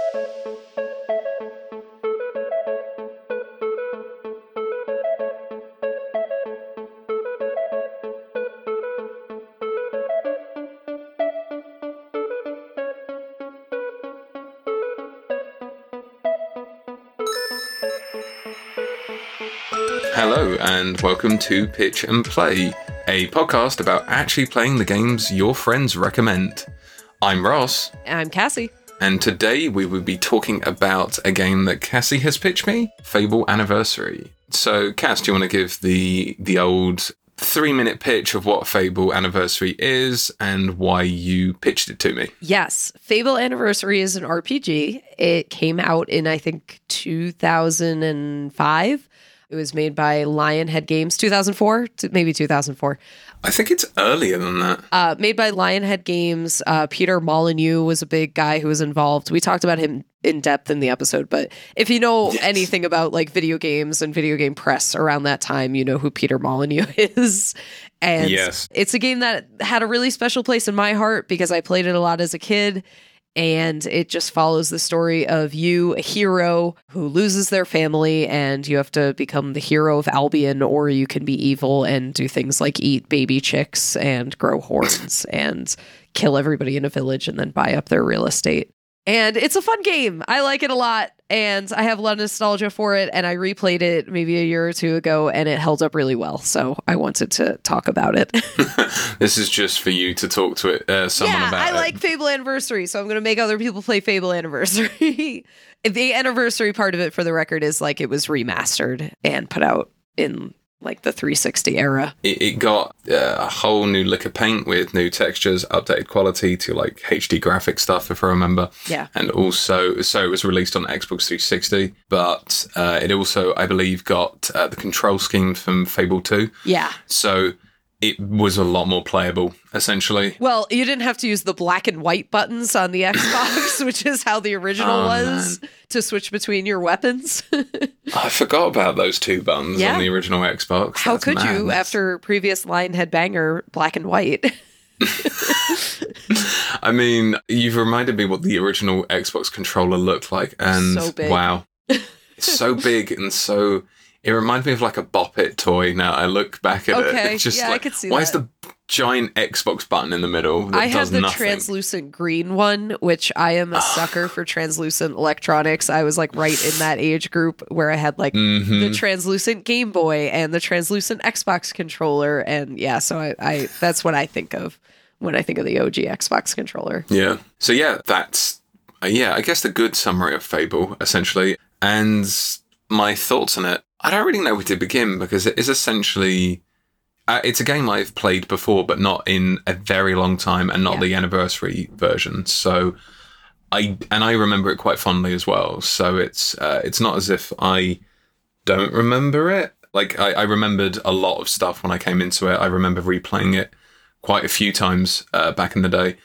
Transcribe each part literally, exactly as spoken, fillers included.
Hello and welcome to Pitch and Play, a podcast about actually playing the games your friends recommend. I'm Ross. I'm Cassie. And today we will be talking about a game that Cassie has pitched me, Fable Anniversary. So Cass, do you want to give the the old three-minute pitch of what Fable Anniversary is and why you pitched it to me? Yes. Fable Anniversary is an R P G. It came out in, I think, two thousand five. It was made by Lionhead Games, two thousand four, maybe two thousand four. I think it's earlier than that. Uh, made by Lionhead Games. Uh, Peter Molyneux was a big guy who was involved. We talked about him in depth in the episode, but if you know yes. anything about like video games and video game press around that time, you know who Peter Molyneux is. And yes. It's a game that had a really special place in my heart because I played it a lot as a kid. And it just follows the story of you, a hero who loses their family, and you have to become the hero of Albion, or you can be evil and do things like eat baby chicks and grow horns and kill everybody in a village and then buy up their real estate. And it's a fun game. I like it a lot, and I have a lot of nostalgia for it, and I replayed it maybe a year or two ago, and it held up really well, so I wanted to talk about it. This is just for you to talk to it, uh, someone yeah, about I it. like Fable Anniversary, so I'm going to make other people play Fable Anniversary. The anniversary part of it, for the record, is like it was remastered and put out in like the three sixty era. It, it got uh, a whole new lick of paint with new textures, updated quality to like H D graphic stuff, if I remember. Yeah. And also, so it was released on Xbox three sixty, but uh, it also, I believe, got uh, the control scheme from Fable two. Yeah. So it was a lot more playable, essentially. Well, you didn't have to use the black and white buttons on the Xbox, which is how the original oh, was, man. to switch between your weapons. I forgot about those two buttons yeah. on the original Xbox. How That's could madness. you, after previous Lionhead banger, black and white? I mean, you've reminded me what the original Xbox controller looked like, and so big. wow. It's so big and so... It reminds me of like a Bop It toy now. I look back at okay. it. It's just yeah, like, I could see why that. is the giant Xbox button in the middle that I have does the nothing? translucent green one, which I am a sucker for translucent electronics. I was like right in that age group where I had like mm-hmm. the translucent Game Boy and the translucent Xbox controller. And yeah, so I, I that's what I think of when I think of the O G Xbox controller. Yeah. So yeah, that's, uh, yeah, I guess the good summary of Fable, essentially. And my thoughts on it, I don't really know where to begin because it is essentially, uh, it's a game I've played before, but not in a very long time and not yeah. the anniversary version. So I, and I remember it quite fondly as well. So it's, uh, it's not as if I don't remember it. Like I, I remembered a lot of stuff when I came into it. I remember replaying it quite a few times uh, back in the day.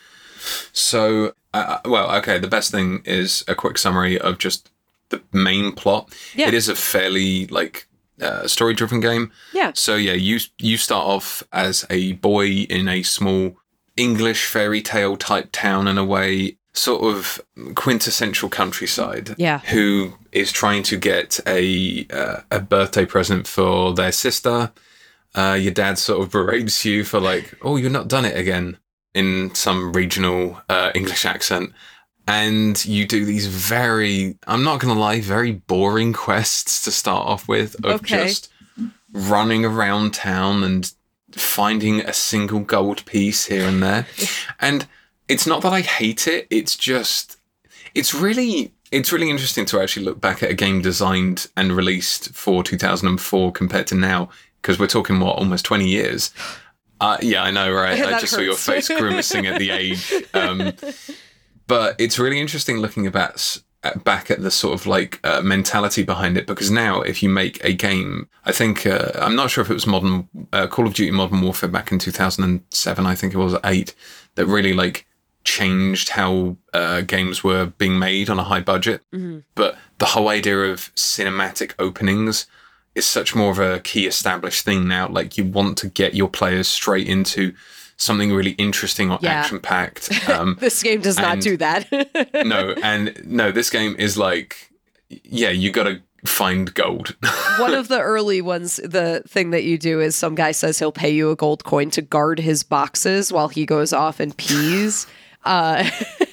So, uh, well, okay. The best thing is a quick summary of just the main plot. Yeah. It is a fairly like uh, story-driven game. Yeah. So yeah, you you start off as a boy in a small English fairy tale type town in a way, sort of quintessential countryside. Yeah. Who is trying to get a uh, a birthday present for their sister. Uh, your dad sort of berates you for like, oh, you've not done it again, in some regional uh, English accent. And you do these very, I'm not going to lie, very boring quests to start off with of okay. just running around town and finding a single gold piece here and there. And it's not that I hate it. It's just, it's really, it's really interesting to actually look back at a game designed and released for two thousand four compared to now, because we're talking, what, almost twenty years. Uh, yeah, I know, right? I just hurts. saw your face grimacing at the age. Um, but it's really interesting looking about, back at the sort of like uh, mentality behind it, because now if you make a game, I think, uh, I'm not sure if it was modern uh, Call of Duty Modern Warfare back in two thousand seven, I think it was, eight, that really like changed how uh, games were being made on a high budget. Mm-hmm. But the whole idea of cinematic openings is such more of a key established thing now. Like, you want to get your players straight into something really interesting or Yeah. action-packed. Um, This game does not and- do that. no, and no, this game is like, yeah, you got to find gold. One of the early ones, the thing that you do is some guy says he'll pay you a gold coin to guard his boxes while he goes off and pees. Uh,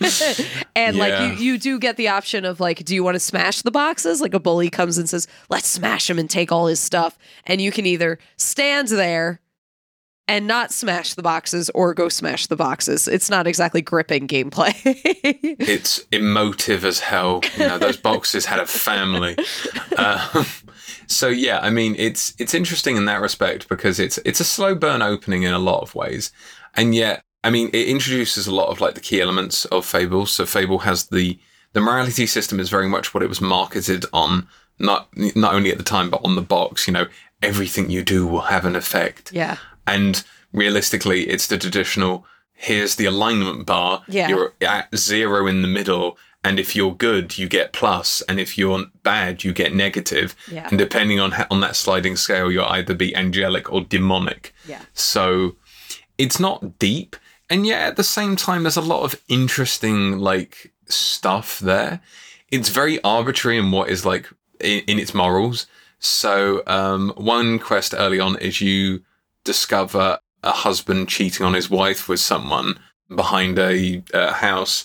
and Yeah. like you, you do get the option of like, do you want to smash the boxes? Like a bully comes and says, let's smash him and take all his stuff. And you can either stand there and not smash the boxes or go smash the boxes. It's not exactly gripping gameplay. It's emotive as hell. You know, those boxes had a family. Um, so yeah, I mean, it's it's interesting in that respect because it's it's a slow burn opening in a lot of ways, and yet, I mean, it introduces a lot of like the key elements of Fable. So Fable has the the morality system is very much what it was marketed on, not not only at the time but on the box. You know, everything you do will have an effect. Yeah. And realistically, it's the traditional, here's the alignment bar. Yeah. You're at zero in the middle. And if you're good, you get plus. And if you're bad, you get negative. Yeah. And depending on, on that sliding scale, you'll either be angelic or demonic. Yeah. So it's not deep. And yet at the same time, there's a lot of interesting, like, stuff there. It's very arbitrary in what is, like, in, in its morals. So um, one quest early on is you discover a husband cheating on his wife with someone behind a uh, house,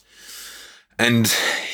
and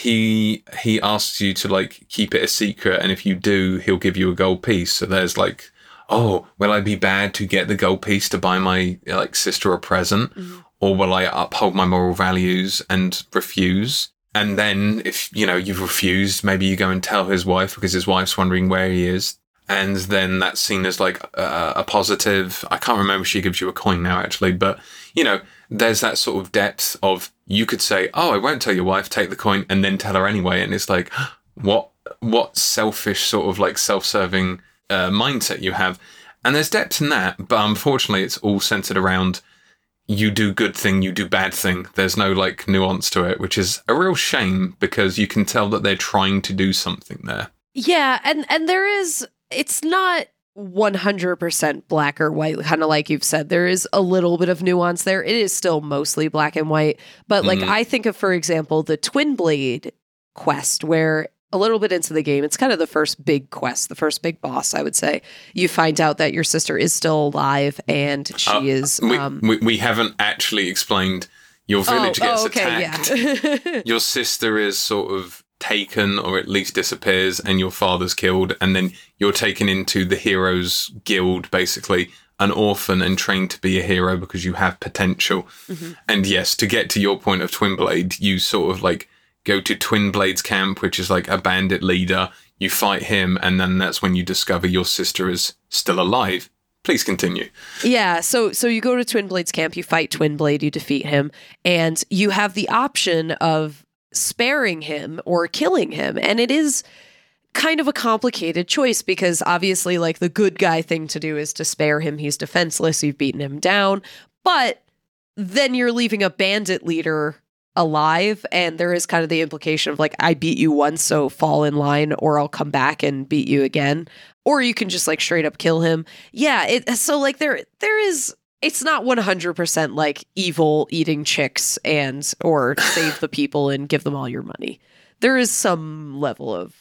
he he asks you to like keep it a secret, and if you do, he'll give you a gold piece. So there's like, oh, will I be bad to get the gold piece to buy my like sister a present, mm-hmm. or will I uphold my moral values and refuse? And then if you know you've refused, maybe you go and tell his wife because his wife's wondering where he is. And then that's seen as like a, a positive. I can't remember if she gives you a coin now, actually. But, you know, there's that sort of depth of you could say, oh, I won't tell your wife, take the coin and then tell her anyway. And it's like, what what selfish sort of like self-serving uh, mindset you have. And there's depth in that. But unfortunately, it's all centered around you do good thing, you do bad thing. There's no like nuance to it, which is a real shame because you can tell that they're trying to do something there. Yeah. And, and there is... It's not one hundred percent black or white, kind of like you've said. There is a little bit of nuance there. It is still mostly black and white. But like, mm-hmm. I think of, for example, the Twin Blade quest, where a little bit into the game, it's kind of the first big quest, the first big boss, I would say. You find out that your sister is still alive and she uh, is... We, um, we, we haven't actually explained your village oh, gets oh, okay, attacked. Yeah. Your sister is sort of... taken or at least disappears and your father's killed, and then you're taken into the heroes guild, basically an orphan and trained to be a hero because you have potential. Mm-hmm. And yes, to get to your point of Twin Blade, you sort of like go to Twin Blade's camp, which is like a bandit leader, you fight him, and then that's when you discover your sister is still alive. Please continue. Yeah, so so you go to Twin Blade's camp, you fight Twin Blade, you defeat him, and you have the option of sparing him or killing him. And it is kind of a complicated choice because obviously like the good guy thing to do is to spare him. He's defenseless. You've beaten him down. But then you're leaving a bandit leader alive. And there is kind of the implication of like, I beat you once, so fall in line or I'll come back and beat you again. Or you can just like straight up kill him. Yeah. It, so like there there is... It's not one hundred percent like evil eating chicks and or save the people and give them all your money. There is some level of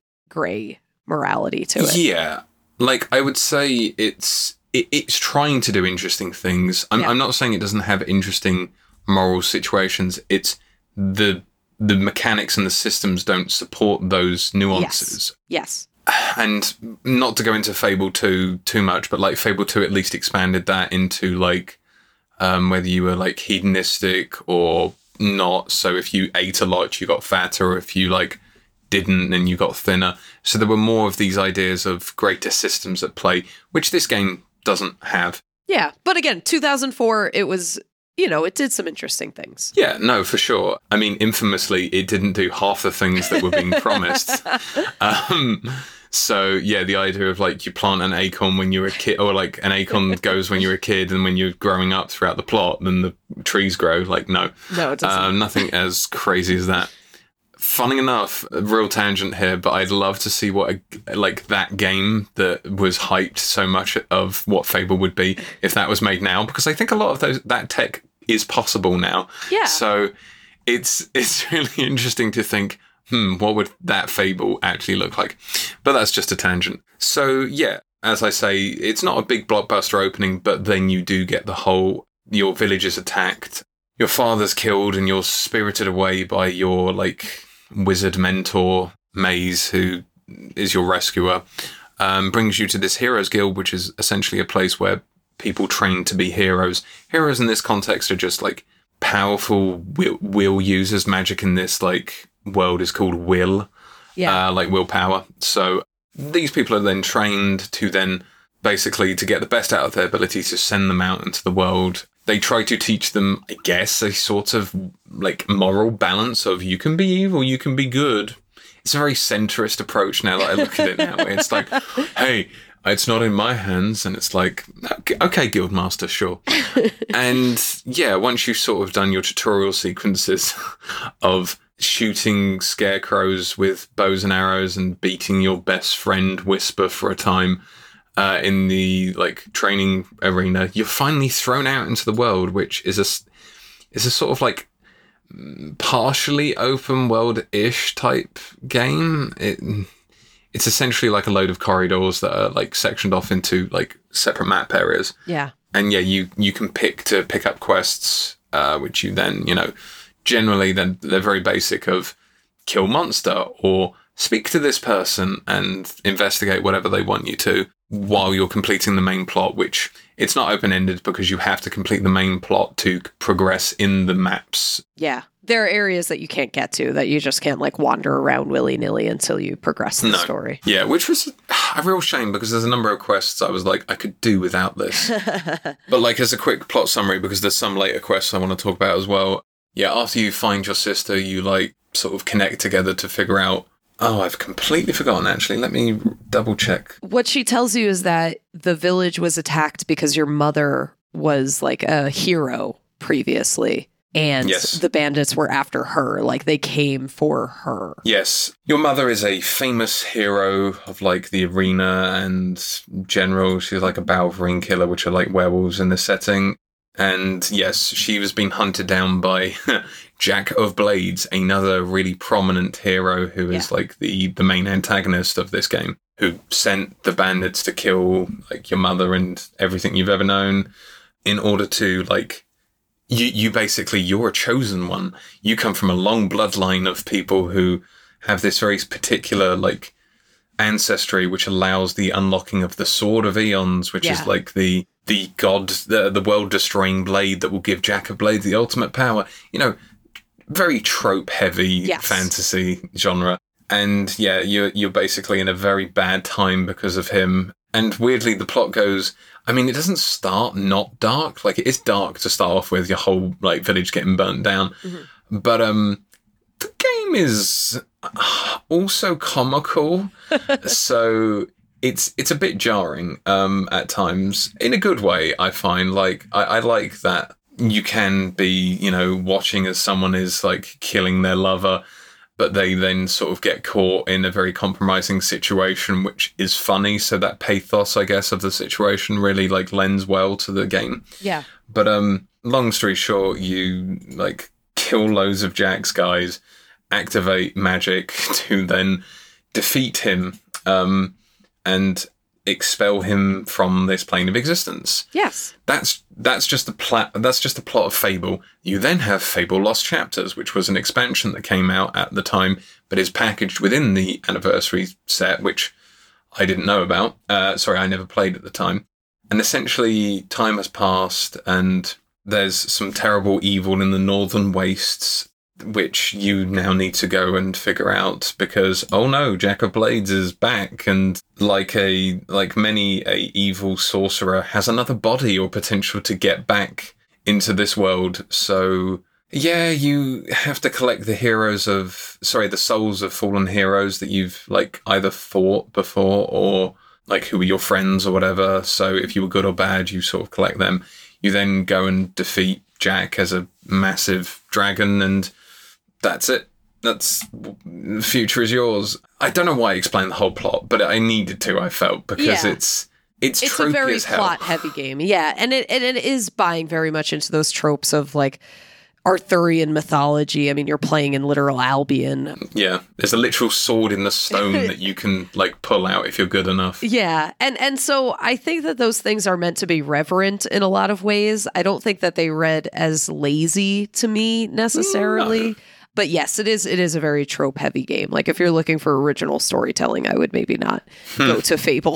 gray morality to it. Yeah. Like I would say it's it, it's trying to do interesting things. I'm, yeah. I'm not saying it doesn't have interesting moral situations. It's the the mechanics and the systems don't support those nuances. Yes. Yes. And not to go into Fable two too much, but like Fable two at least expanded that into like um, whether you were like hedonistic or not. So if you ate a lot, you got fatter, or if you like didn't, then you got thinner. So there were more of these ideas of greater systems at play, which this game doesn't have. Yeah, but again, two thousand four, it was, you know, it did some interesting things. Yeah, no, for sure. I mean, infamously, it didn't do half the things that were being promised. Um, so, yeah, the idea of, like, you plant an acorn when you're a kid, or, like, an acorn goes when you're a kid, and when you're growing up throughout the plot, then the trees grow. Like, no. No, it doesn't. Um, nothing as crazy as that. funny enough, a real tangent here, but I'd love to see what a, like that game that was hyped so much of what Fable would be if that was made now, because I think a lot of those that tech is possible now. Yeah. So it's it's really interesting to think, hmm, what would that Fable actually look like? But that's just a tangent. So yeah, as I say, it's not a big blockbuster opening, but then you do get the whole, your village is attacked, your father's killed, and you're spirited away by your, like, wizard mentor, Maze, who is your rescuer, um, brings you to this Heroes Guild, which is essentially a place where people train to be heroes. Heroes in this context are just, like, powerful will, will users. Magic in this, like, world is called will, Yeah. uh, like willpower. So these people are then trained to then basically to get the best out of their ability to send them out into the world. They try to teach them, I guess, a sort of like moral balance of you can be evil, you can be good. It's a very centrist approach now that I look at it now. It's like, hey, it's not in my hands. And it's like, okay, okay Guildmaster, sure. And yeah, once you've sort of done your tutorial sequences of shooting scarecrows with bows and arrows and beating your best friend Whisper for a time uh, in the like training arena, you're finally thrown out into the world, which is a is a sort of like partially open world-ish type game. It it's essentially like a load of corridors that are like sectioned off into like separate map areas. Yeah. And yeah, you you can pick to pick up quests, uh, which you then, you know, generally then they're very basic of kill monster or speak to this person and investigate whatever they want you to while you're completing the main plot, which it's not open-ended because you have to complete the main plot to progress in the maps. Yeah. There are areas that you can't get to that you just can't like wander around willy-nilly until you progress the No. story. Yeah, which was a real shame because there's a number of quests I was like, I could do without this. But like as a quick plot summary, because there's some later quests I want to talk about as well. Yeah, after you find your sister, you like sort of connect together to figure out, oh, I've completely forgotten actually. Let me double check. What she tells you is that the village was attacked because your mother was like a hero previously. And Yes. the bandits were after her, like they came for her. Yes, your mother is a famous hero of like the arena and general. She's like a Balverine killer, which are like werewolves in this setting. And yes, she was being hunted down by Jack of Blades, another really prominent hero who is Yeah. like the, the main antagonist of this game, who sent the bandits to kill like your mother and everything you've ever known in order to like, you, you basically, you're a chosen one. You come from a long bloodline of people who have this very particular like ancestry, which allows the unlocking of the Sword of Eons, which Yeah. is like the the god, the, the world-destroying blade that will give Jack of Blades the ultimate power. You know, very trope-heavy Yes. fantasy genre. And yeah, you're you're basically in a very bad time because of him. And weirdly, the plot goes, I mean, it doesn't start not dark. Like, it is dark to start off with, your whole like village getting burnt down. Mm-hmm. But um, the game is also comical. So it's it's a bit jarring um, at times, in a good way, I find. Like, I, I like that you can be, you know, watching as someone is, like, killing their lover, but they then sort of get caught in a very compromising situation, which is funny. So that pathos, I guess, of the situation really, like, lends well to the game. Yeah. But um, long story short, you, like, kill loads of Jack's guys, activate magic to then defeat him, um, and expel him from this plane of existence. Yes. That's that's just the pla- that's just the plot of Fable. You then have Fable Lost Chapters, which was an expansion that came out at the time, but is packaged within the anniversary set, which I didn't know about. Uh, sorry, I never played at the time. And essentially, time has passed, and there's some terrible evil in the Northern Wastes, which you now need to go and figure out because, oh no, Jack of Blades is back, and like a like many a evil sorcerer has another body or potential to get back into this world. So yeah, you have to collect the heroes of sorry, the souls of fallen heroes that you've like either fought before or like who were your friends or whatever. So if you were good or bad, you sort of collect them. You then go and defeat Jack as a massive dragon, and that's it. that's the future is yours. I don't know why I explained the whole plot, but I needed to, I felt, because Yeah. it's it's, It's tropey a very as hell. plot-heavy game. Yeah, and it, and it is buying very much into those tropes of, like, Arthurian mythology. I mean, you're playing in literal Albion. Yeah, there's a literal sword in the stone that you can, like, pull out if you're good enough. Yeah, and and so I think that those things are meant to be reverent in a lot of ways. I don't think that they read as lazy to me necessarily. No. But yes, it is it is a very trope heavy game. Like if you're looking for original storytelling, I would maybe not Hmm. go to Fable.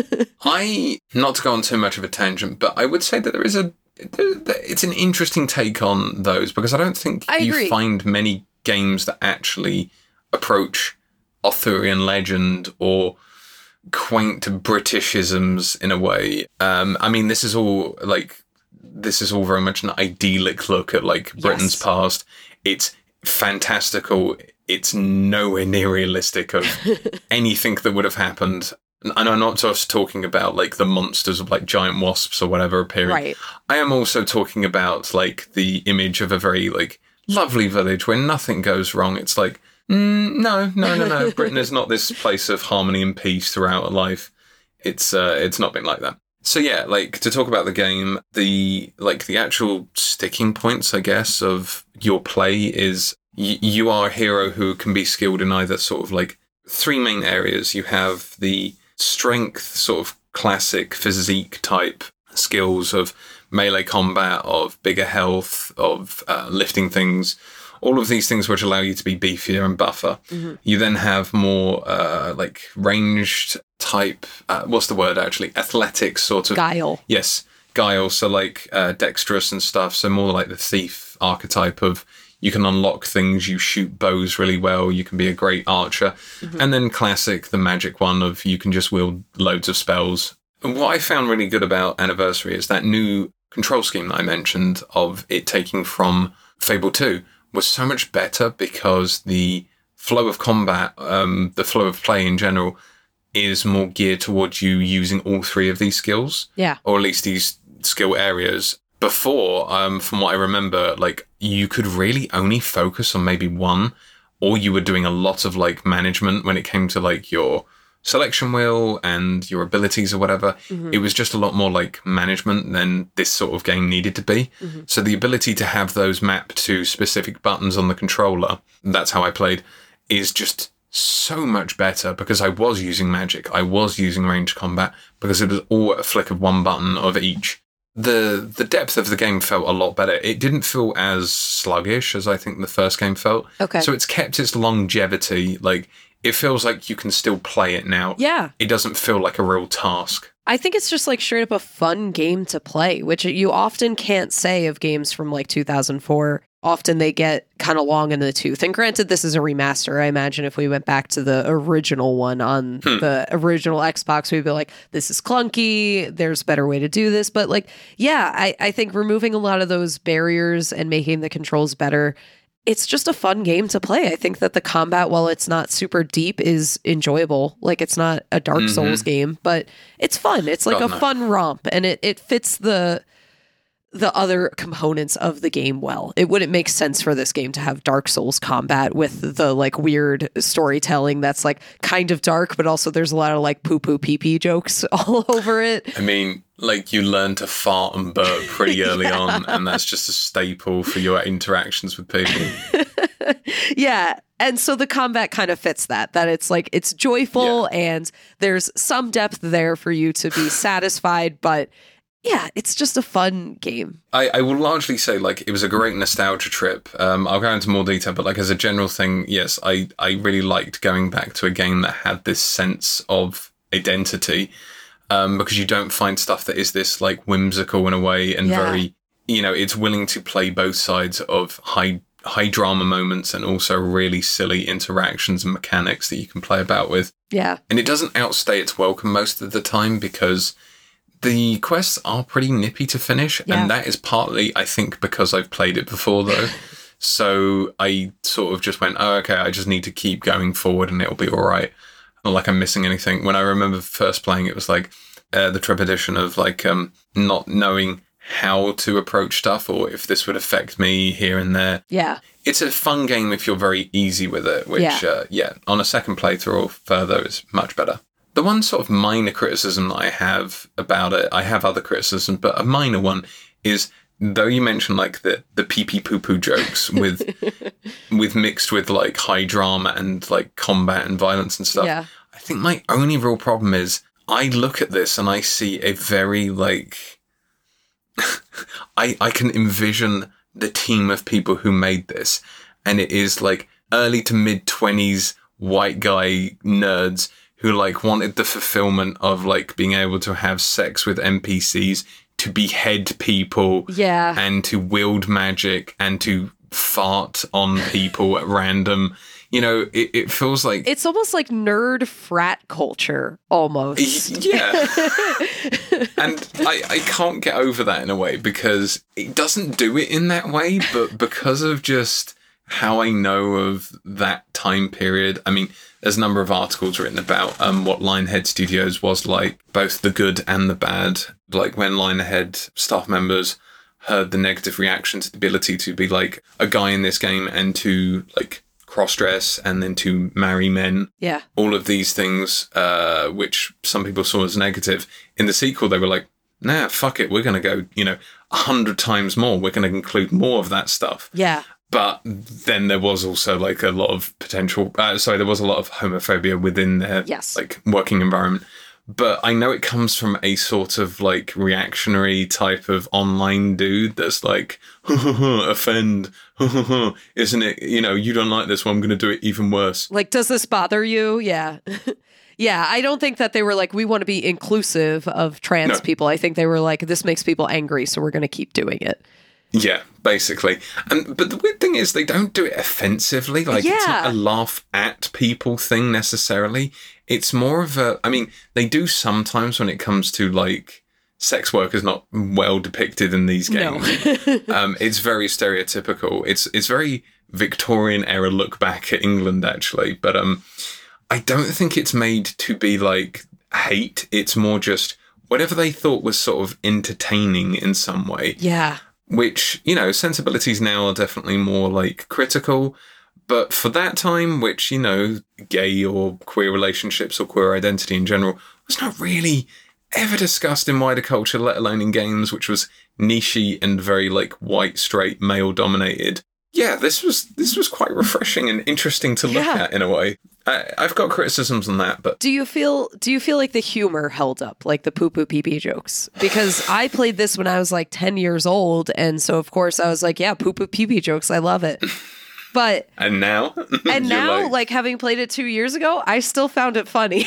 I, not to go on too much of a tangent, but I would say that there is a, it's an interesting take on those, because I don't think I you agree. find many games that actually approach Arthurian legend or quaint Britishisms in a way. Um, I mean, this is all like, this is all very much an idyllic look at like Britain's Yes. past. It's fantastical. It's nowhere near realistic of anything that would have happened. And I'm not just talking about like the monsters of like giant wasps or whatever appearing. Right. I am also talking about like the image of a very like lovely village where nothing goes wrong. It's like, mm, no, no, no, no. Britain is not this place of harmony and peace throughout life. It's uh, it's not been like that. So yeah, like to talk about the game, the like the actual sticking points, I guess, of your play is y- you are a hero who can be skilled in either sort of like three main areas. You have the strength, sort of classic physique type skills of melee combat, of bigger health, of uh, lifting things, all of these things which allow you to be beefier and buffer. Mm-hmm. You then have more uh, like ranged type, uh, what's the word actually? Athletics sort of. Guile. Yes, guile. So like uh, dexterous and stuff. So more like the thief archetype of you can unlock things, you shoot bows really well, you can be a great archer. Mm-hmm. And then classic, the magic one of you can just wield loads of spells. And what I found really good about Anniversary is that new control scheme that I mentioned of it taking from Fable two was so much better because the flow of combat, um, the flow of play in general, is more geared towards you using all three of these skills. Yeah. Or at least these skill areas. Before, um, from what I remember, like you could really only focus on maybe one, or you were doing a lot of like management when it came to like your selection wheel and your abilities or whatever. Mm-hmm. It was just a lot more like management than this sort of game needed to be. Mm-hmm. So the ability to have those mapped to specific buttons on the controller, that's how I played, is just so much better because I was using magic. I was using ranged combat because it was all a flick of one button of each. The the depth of the game felt a lot better. It didn't feel as sluggish as I think the first game felt. Okay. So it's kept its longevity. Like, it feels like you can still play it now. Yeah. It doesn't feel like a real task. I think it's just like straight up a fun game to play, which you often can't say of games from like two thousand four. Often they get kind of long in the tooth. And granted, this is a remaster. I imagine if we went back to the original one on Hmm. the original Xbox, we'd be like, this is clunky. There's a better way to do this. But like, yeah, I, I think removing a lot of those barriers and making the controls better, it's just a fun game to play. I think that the combat, while it's not super deep, is enjoyable. Like, it's not a Dark Mm-hmm. Souls game, but it's fun. It's like God, a no. fun romp, and it, it fits the the other components of the game well. It wouldn't make sense for this game to have Dark Souls combat with the like weird storytelling that's like kind of dark, but also there's a lot of like poo poo pee pee jokes all over it. I mean, like, you learn to fart and burp pretty early Yeah. on, and that's just a staple for your interactions with people. Yeah. And so the combat kind of fits that, that it's like, it's joyful and there's some depth there for you to be satisfied, but yeah, it's just a fun game. I, I will largely say, like, it was a great nostalgia trip. Um, I'll go into more detail, but, like, as a general thing, yes, I, I really liked going back to a game that had this sense of identity, um, because you don't find stuff that is this, like, whimsical in a way and Yeah. very, you know, it's willing to play both sides of high high drama moments and also really silly interactions and mechanics that you can play about with. Yeah. And it doesn't outstay its welcome most of the time because the quests are pretty nippy to finish. Yeah. And that is partly, I think, because I've played it before, though. So I sort of just went, oh, okay, I just need to keep going forward and it'll be all right. Not like I'm missing anything. When I remember first playing, it was like uh, the trepidation of like um, not knowing how to approach stuff or if this would affect me here and there. Yeah. It's a fun game if you're very easy with it, which, Yeah. Uh, yeah, on a second playthrough or further is much better. The one sort of minor criticism that I have about it, I have other criticisms, but a minor one is, though you mentioned like the, the pee-pee poo-poo jokes with with mixed with like high drama and like combat and violence and stuff, Yeah. I think my only real problem is I look at this and I see a very like... I I can envision the team of people who made this, and it is like early to mid twenties white guy nerds who like wanted the fulfillment of like being able to have sex with N P Cs, to behead people, Yeah. and to wield magic and to fart on people at random. You know, it, it feels like It's almost like nerd frat culture, almost. yeah. And I, I can't get over that in a way because it doesn't do it in that way, but because of just how I know of that time period, I mean, there's a number of articles written about um, what Lionhead Studios was like, both the good and the bad. Like when Lionhead staff members heard the negative reaction to the ability to be like a guy in this game and to like cross-dress and then to marry men. Yeah. All of these things, uh, which some people saw as negative. In the sequel, they were like, nah, fuck it. We're going to go, you know, a hundred times more. We're going to include more of that stuff. Yeah. But then there was also like a lot of potential, uh, sorry, there was a lot of homophobia within their Yes. like working environment. But I know it comes from a sort of like reactionary type of online dude that's like, offend, isn't it? You know, you don't like this, well, I'm going to do it even worse. Like, does this bother you? Yeah. Yeah, I don't think that they were like, we want to be inclusive of trans No. people. I think they were like, this makes people angry, so we're going to keep doing it. Yeah, basically. And but the weird thing is they don't do it offensively. Like it's Yeah. not a laugh at people thing necessarily. It's more of a, I mean, they do sometimes when it comes to like sex work is not well depicted in these games. No. um, it's very stereotypical. It's it's very Victorian era look back at England actually. But um, I don't think it's made to be like hate. It's more just whatever they thought was sort of entertaining in some way. Yeah. Which, you know, sensibilities now are definitely more like critical. But for that time, which, you know, gay or queer relationships or queer identity in general was not really ever discussed in wider culture, let alone in games, which was niche-y and very like white, straight, male dominated. Yeah, this was this was quite refreshing and interesting to look Yeah. at in a way. I, I've got criticisms on that, but Do you feel do you feel like the humor held up, like the poo poo pee pee jokes? Because I played this when I was like ten years old, and so of course I was like, yeah, poo poo pee pee jokes, I love it. But and now and you're now, like- like having played it two years ago, I still found it funny.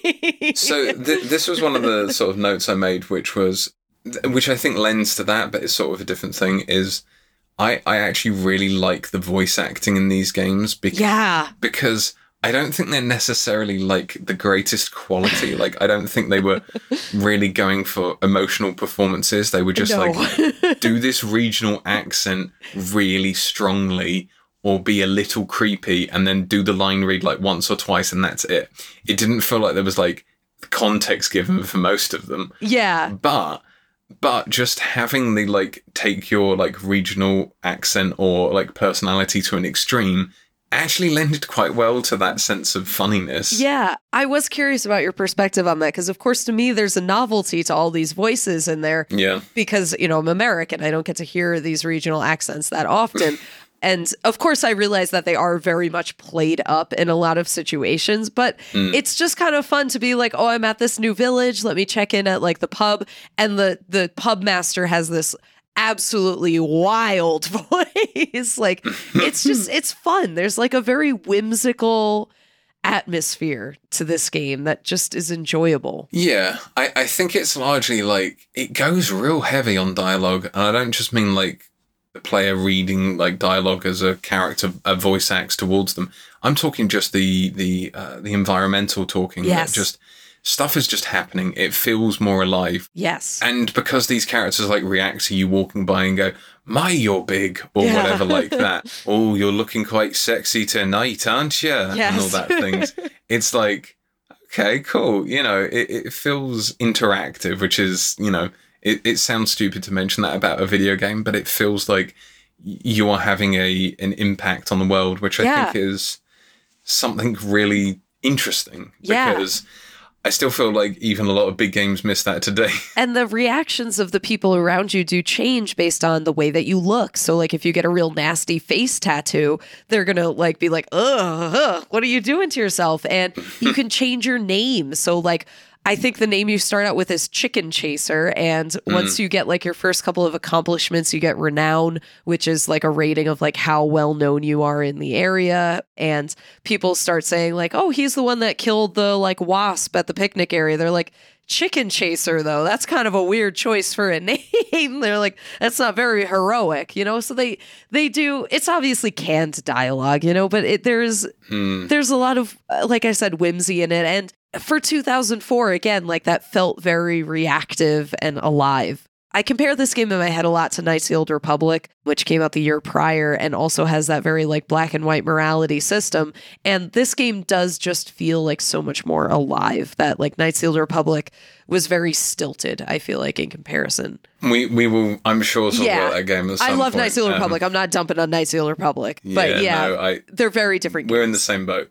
So th- this was one of the sort of notes I made, which was, which I think lends to that, but it's sort of a different thing, is I, I actually really like the voice acting in these games because, Yeah. because I don't think they're necessarily like the greatest quality. Like, I don't think they were really going for emotional performances. They were just No. like, do this regional accent really strongly or be a little creepy and then do the line read like once or twice and that's it. It didn't feel like there was like context given for most of them. Yeah. But but just having the like take your like regional accent or like personality to an extreme actually lended quite well to that sense of funniness. Yeah, I was curious about your perspective on that because, of course, to me, there's a novelty to all these voices in there Yeah. because, you know, I'm American. I don't get to hear these regional accents that often. And of course, I realize that they are very much played up in a lot of situations, but it's just kind of fun to be like, oh, I'm at this new village. Let me check in at like the pub. And the, the pub master has this absolutely wild voice. Like, it's just, it's fun. There's like a very whimsical atmosphere to this game that just is enjoyable. Yeah, I, I think it's largely like it goes real heavy on dialogue, and I don't just mean like the player reading like dialogue as a character, a voice acts towards them. I'm talking just the the uh, the environmental talking. Yes. Just stuff is just happening. It feels more alive, Yes. and because these characters like react to you walking by and go, "My, you're big," or Yeah. whatever like that. Oh, you're looking quite sexy tonight, aren't you? And all Yes. that things. It's like, okay, cool. You know, it, it feels interactive, which is, you know, it, it sounds stupid to mention that about a video game, but it feels like you are having a an impact on the world, which I Yeah. think is something really interesting. Yeah. Because I still feel like even a lot of big games miss that today. And the reactions of the people around you do change based on the way that you look. So, like, if you get a real nasty face tattoo, they're going to, like, be like, ugh, ugh, what are you doing to yourself? And you can change your name. So, like, I think the name you start out with is Chicken Chaser. And once you get, like, your first couple of accomplishments, you get Renown, which is, like, a rating of, like, how well known you are in the area. And people start saying, like, oh, he's the one that killed the, like, wasp at the picnic area. They're like, Chicken Chaser, though, that's kind of a weird choice for a name. They're like, that's not very heroic, you know? So they they do, it's obviously canned dialogue, you know, but it, there's Mm. there's a lot of, uh, like I said, whimsy in it. And for two thousand four, again, like that felt very reactive and alive. I compare this game in my head a lot to Knights of the Old Republic, which came out the year prior and also has that very like black and white morality system. And this game does just feel like so much more alive. That like Knights of the Old Republic was very stilted, I feel like, in comparison. We we will, I'm sure, talk Yeah. about that game at some I love point. Knights of the Old Um, Republic. I'm not dumping on Knights of the Old Republic. But yeah, yeah, no, I, they're very different we're in the games. same boat.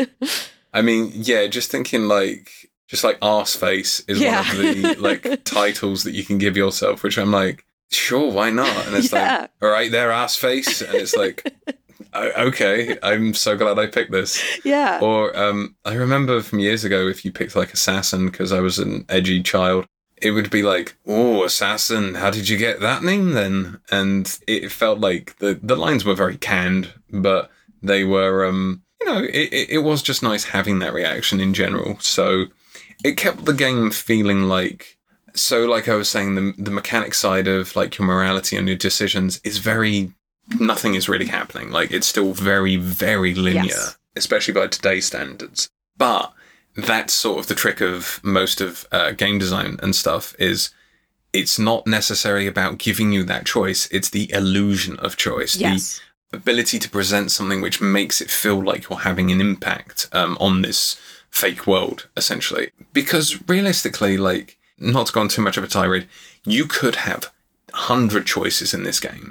I mean, yeah, just thinking like, just like Arseface is Yeah. one of the like titles that you can give yourself, which I'm like, sure, why not? And it's Yeah. like, all right, there, Arseface, and it's like, o- okay, I'm so glad I picked this. Yeah. Or um, I remember from years ago, if you picked like Assassin, because I was an edgy child, it would be like, oh, Assassin, how did you get that name then? And it felt like the, the lines were very canned, but they were, um, you know, it, it, it was just nice having that reaction in general. So it kept the game feeling like, so like I was saying, the, the mechanic side of like your morality and your decisions is very, nothing is really happening. Like it's still very, very linear, Yes. especially by today's standards. But that's sort of the trick of most of uh, game design and stuff is it's not necessarily about giving you that choice. It's the illusion of choice. Yes. The ability to present something which makes it feel like you're having an impact um, on this fake world, essentially. Because realistically, like, not to go on too much of a tirade, you could have a hundred choices in this game.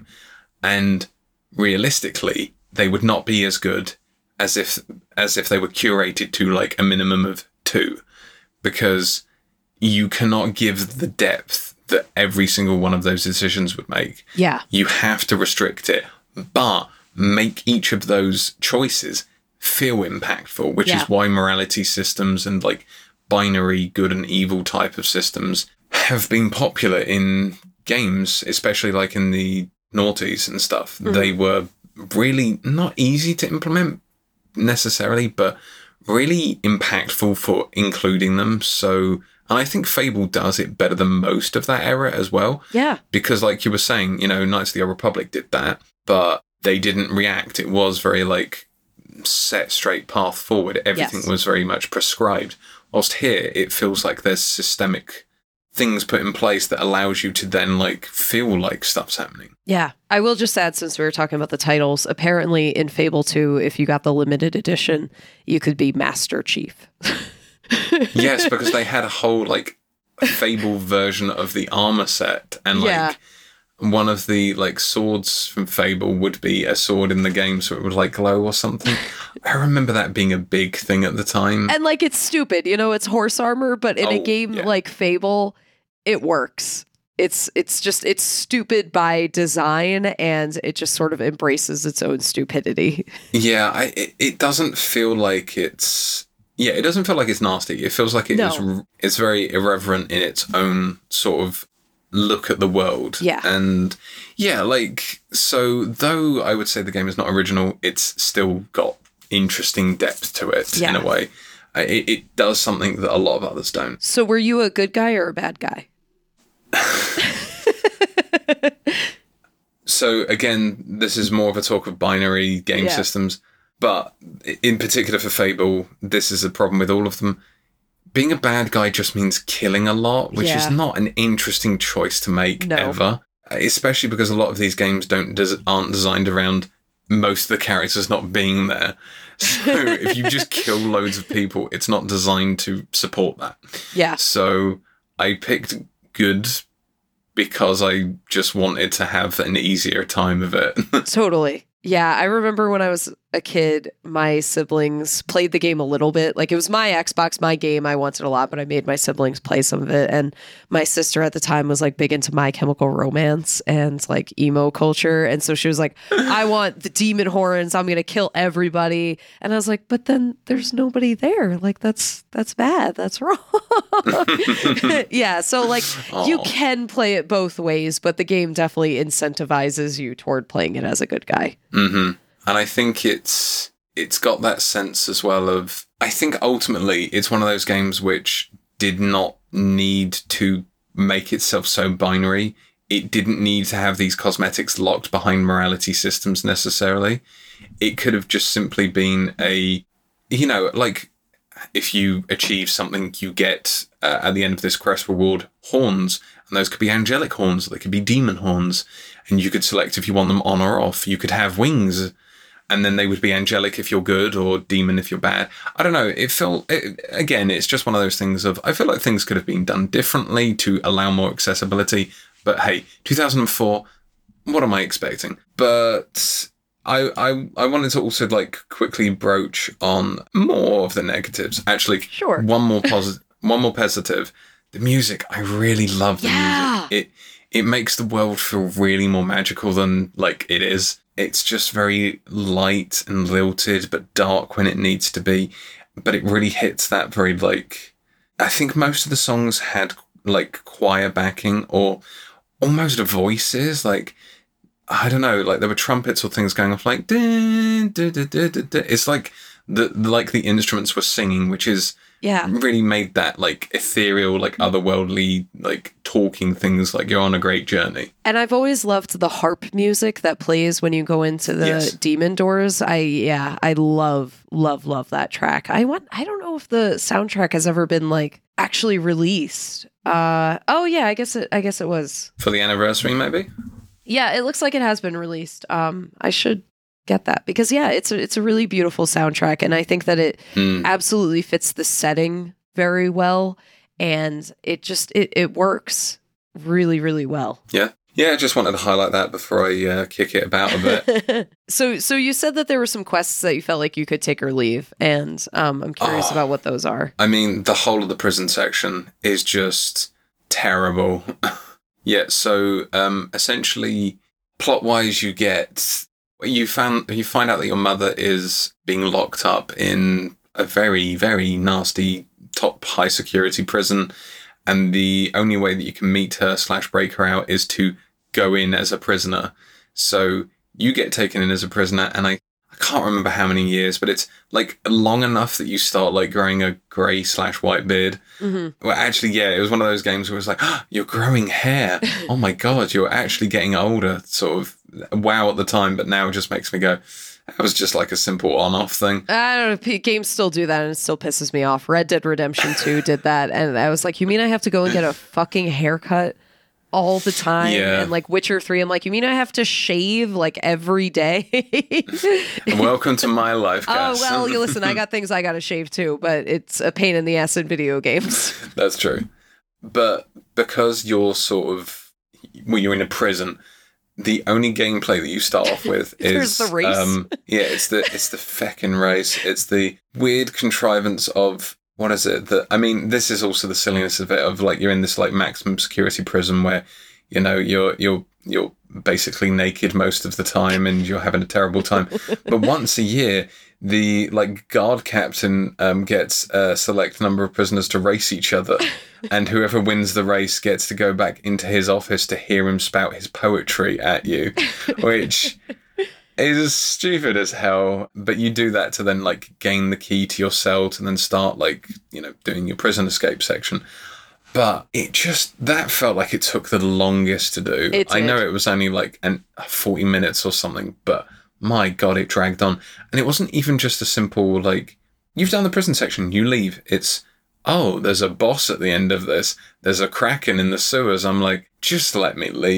And realistically, they would not be as good as if as if they were curated to like a minimum of two, because you cannot give the depth that every single one of those decisions would make. Yeah. You have to restrict it, but make each of those choices feel impactful, which Yeah. is why morality systems and like binary good and evil type of systems have been popular in games, especially like in the noughties and stuff. Mm-hmm. They were really not easy to implement necessarily, but really impactful for including them. So, and I think Fable does it better than most of that era as well. Yeah. Because like you were saying, you know, Knights of the Old Republic did that, but they didn't react. It was very like set straight path forward. Everything Yes. was very much prescribed. Whilst here, it feels like there's systemic things put in place that allows you to then like feel like stuff's happening. Yeah. I will just add, since we were talking about the titles, apparently in Fable two, if you got the limited edition, you could be Master Chief. Yes, because they had a whole like Fable version of the armor set, and like Yeah. one of the like swords from Fable would be a sword in the game, so it would like glow or something. I remember that being a big thing at the time. And like, it's stupid, you know, it's horse armor, but in a Oh, game yeah. like Fable, it works. It's it's just it's stupid by design, and it just sort of embraces its own stupidity. Yeah, I, it, it doesn't feel like it's yeah, it doesn't feel like it's nasty. It feels like it No. is r- it's very irreverent in its own sort of look at the world. Yeah. And yeah, like so though I would say the game is not original, it's still got interesting depth to it Yeah. in a way. Uh, It, it does something that a lot of others don't. So were you a good guy or a bad guy? So again, this is more of a talk of binary game Yeah. systems, but in particular for Fable, this is a problem with all of them. Being a bad guy just means killing a lot, which Yeah. is not an interesting choice to make No. ever, especially because a lot of these games don't des- aren't designed around most of the characters not being there. So if you just kill loads of people, it's not designed to support that. Yeah. So I picked good because I just wanted to have an easier time of it. Totally. Yeah, I remember when I was a kid, my siblings played the game a little bit. Like, it was my Xbox, my game. I wanted a lot, but I made my siblings play some of it. And my sister at the time was like big into My Chemical Romance and like emo culture. And so she was like, I want the demon horns. I'm going to kill everybody. And I was like, but then there's nobody there. Like, that's that's bad. That's wrong. Yeah. So like Aww. You can play it both ways, but the game definitely incentivizes you toward playing it as a good guy. Mm-hmm. And I think it's it's got that sense as well of, I think ultimately it's one of those games which did not need to make itself so binary. It didn't need to have these cosmetics locked behind morality systems necessarily. It could have just simply been a, you know, like if you achieve something, you get uh, at the end of this quest reward horns, and those could be angelic horns, or they could be demon horns, and you could select if you want them on or off. You could have wings, and then they would be angelic if you're good, or demon if you're bad. I don't know. It felt, it, again, it's just one of those things of, I feel like things could have been done differently to allow more accessibility. But hey, two thousand four, what am I expecting? But I, I, I wanted to also like quickly broach on more of the negatives. Actually, Sure. one more positive, one more positive. The music, I really love the Yeah. music. It it makes the world feel really more magical than like it is. It's just very light and lilted, but dark when it needs to be. But it really hits that very like, I think most of the songs had like choir backing or almost voices. Like, I don't know, like there were trumpets or things going off like, dun, dun, dun, dun, dun, dun. It's like the, like the instruments were singing, which is Yeah. really made that like ethereal, like otherworldly, like talking things like you're on a great journey. And I've always loved the harp music that plays when you go into the Yes. demon doors. I yeah, I love love love that track. I want I don't know if the soundtrack has ever been like actually released. Uh oh yeah, I guess it I guess it was. For the anniversary, maybe? Yeah, it looks like it has been released. Um I should get that because yeah, it's a it's a really beautiful soundtrack, and I think that it Mm. absolutely fits the setting very well, and it just it it works really really well. Yeah. Yeah, I just wanted to highlight that before I uh, kick it about a bit. so so you said that there were some quests that you felt like you could take or leave, and um, I'm curious Oh. about what those are. I mean, the whole of the prison section is just terrible. Yeah, so um, essentially, plot-wise, you get you found you find out that your mother is being locked up in a very very nasty top high security prison, and the only way that you can meet her slash break her out is to go in as a prisoner. So you get taken in as a prisoner, and I, I can't remember how many years, but it's like long enough that you start like growing a grey slash white beard. Mm-hmm. Well, actually, yeah, it was one of those games where it was like, oh, you're growing hair. Oh my God, you're actually getting older. Sort of wow at the time, but now it just makes me go, that was just like a simple on-off thing. I don't know. P- games still do that, and it still pisses me off. Red Dead Redemption two did that, and I was like, "You mean I have to go and get a fucking haircut all the time?" Yeah. And like Witcher three, I'm like, "You mean I have to shave like every day?" Welcome to my life, Oh Cass. well, you listen. I got things I got to shave too, but it's a pain in the ass in video games. That's true. But because you're sort of, well, you're in a prison, the only gameplay that you start off with is There's the race. Um, yeah, it's the it's the feckin' race. It's the weird contrivance of what is it? That I mean, this is also the silliness of it. Of like you're in this like maximum security prison where you know you're you're you're basically naked most of the time and you're having a terrible time. But once a year, the like guard captain um, gets a select number of prisoners to race each other, and whoever wins the race gets to go back into his office to hear him spout his poetry at you, which is stupid as hell. But you do that to then like gain the key to your cell to then start like you know doing your prison escape section. But it just, that felt like it took the longest to do. It I know did. it was only like an, forty minutes or something, but my God, it dragged on. And it wasn't even just a simple, like, you've done the prison section, you leave. It's, oh, there's a boss at the end of this. There's a kraken in the sewers. I'm like, just let me leave.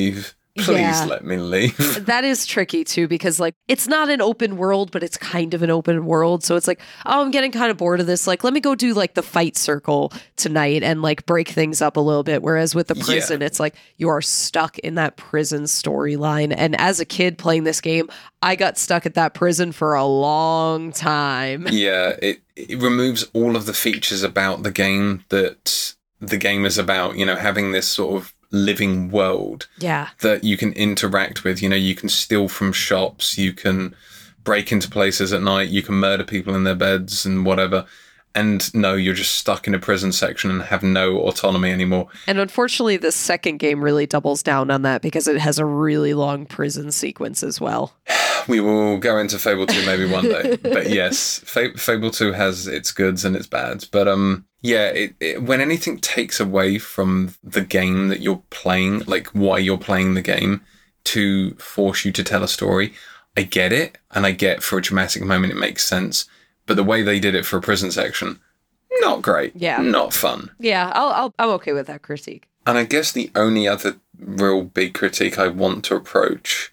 Please Yeah. let me leave. That is tricky too, because like it's not an open world, but it's kind of an open world. So it's like, oh, I'm getting kind of bored of this. Like, let me go do like the fight circle tonight and like break things up a little bit. Whereas with the prison, Yeah. it's like you are stuck in that prison storyline. And as a kid playing this game, I got stuck at that prison for a long time. Yeah, it, it removes all of the features about the game that the game is about, you know, having this sort of living world Yeah. that you can interact with. You know, you can steal from shops, you can break into places at night, you can murder people in their beds and whatever. And no, you're just stuck in a prison section and have no autonomy anymore. And unfortunately, the second game really doubles down on that because it has a really long prison sequence as well. We will go into Fable two maybe one day. But yes, Fa- Fable two has its goods and its bads. But um, yeah, it, it, when anything takes away from the game that you're playing, like why you're playing the game, to force you to tell a story, I get it. And I get for a dramatic moment, it makes sense. But the way they did it for a prison section, not great. Yeah. Not fun. Yeah, I'll, I'll, I'm okay with that critique. And I guess the only other real big critique I want to approach.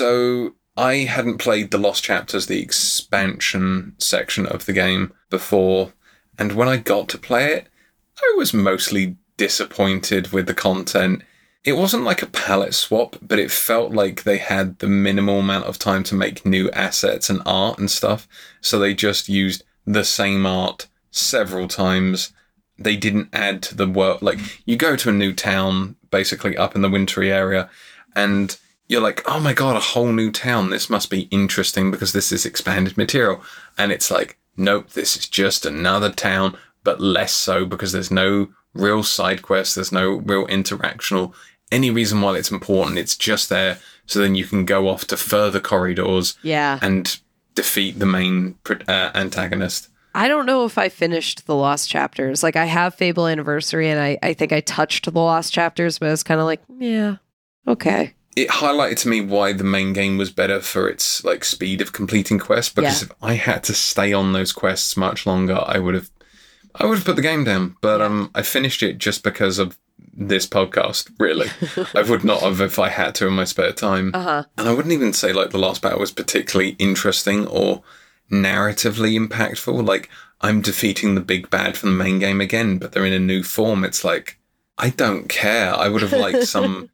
So I hadn't played the Lost Chapters, the expansion section of the game, before. And when I got to play it, I was mostly disappointed with the content. It wasn't like a palette swap, but it felt like they had the minimal amount of time to make new assets and art and stuff. So they just used the same art several times. They didn't add to the world. Like, you go to a new town, basically up in the wintry area, and you're like, oh my god, a whole new town. This must be interesting because this is expanded material. And it's like, nope, this is just another town, but less so because there's no real side quests. There's no real interactional any reason why it's important. It's just there so then you can go off to further corridors Yeah. and defeat the main uh, antagonist. I don't know if I finished the Lost Chapters. Like, I have Fable Anniversary, and I, I think I touched the Lost Chapters, but I was kind of like, yeah, okay. It highlighted to me why the main game was better for its like speed of completing quests, because Yeah. if I had to stay on those quests much longer, I would have I would have put the game down. But um I finished it just because of this podcast, really. I would not have if I had to in my spare time. Uh-huh. And I wouldn't even say like the last battle was particularly interesting or narratively impactful. Like, I'm defeating the big bad from the main game again, but they're in a new form. It's like, I don't care. I would have liked some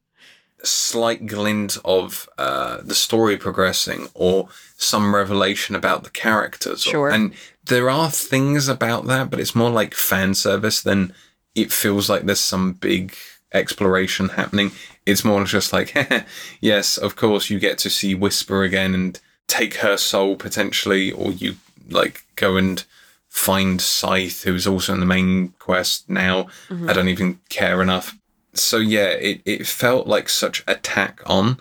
slight glint of uh, the story progressing or some revelation about the characters. Sure. And there are things about that, but it's more like fan service than it feels like there's some big exploration happening. It's more just like, yes, of course, you get to see Whisper again and take her soul potentially, or you like go and find Scythe, who's also in the main quest now. Mm-hmm. I don't even care enough. So yeah, it, it felt like such a tack on.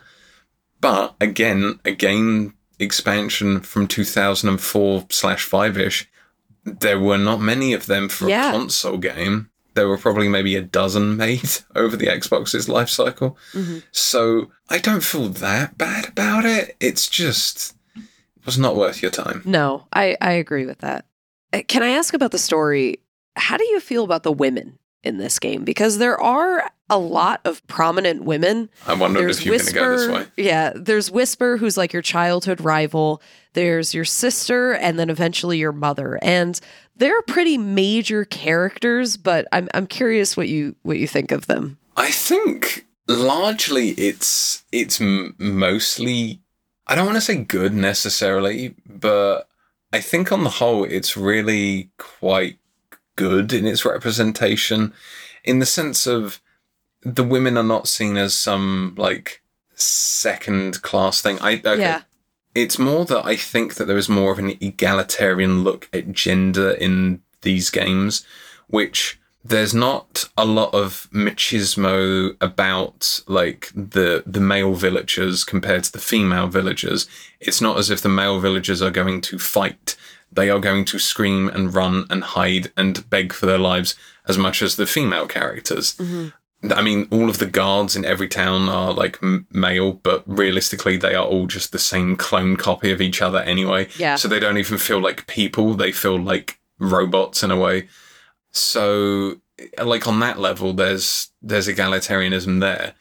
But again, a game expansion from two thousand four slash five-ish, there were not many of them for Yeah. a console game. There were probably maybe a dozen made over the Xbox's life cycle. Mm-hmm. So I don't feel that bad about it. It's just, it was not worth your time. No, I, I agree with that. Uh, Can I ask about the story? How do you feel about the women in this game? Because there are a lot of prominent women. I wondered There's if you were going to go this way. Yeah, there's Whisper, who's like your childhood rival. There's your sister, and then eventually your mother. And they're pretty major characters, but I'm I'm curious what you what you think of them. I think largely it's it's m- mostly, I don't want to say good necessarily, but I think on the whole it's really quite good in its representation, in the sense of the women are not seen as some like second class thing. I okay. Yeah. It's more that I think that there is more of an egalitarian look at gender in these games, which there's not a lot of machismo about like the the male villagers compared to the female villagers. It's not as if the male villagers are going to fight. They are going to scream and run and hide and beg for their lives as much as the female characters. Mm-hmm. I mean, all of the guards in every town are like m- male, but realistically, they are all just the same clone copy of each other anyway. Yeah. So they don't even feel like people; they feel like robots in a way. So, like on that level, there's there's egalitarianism there,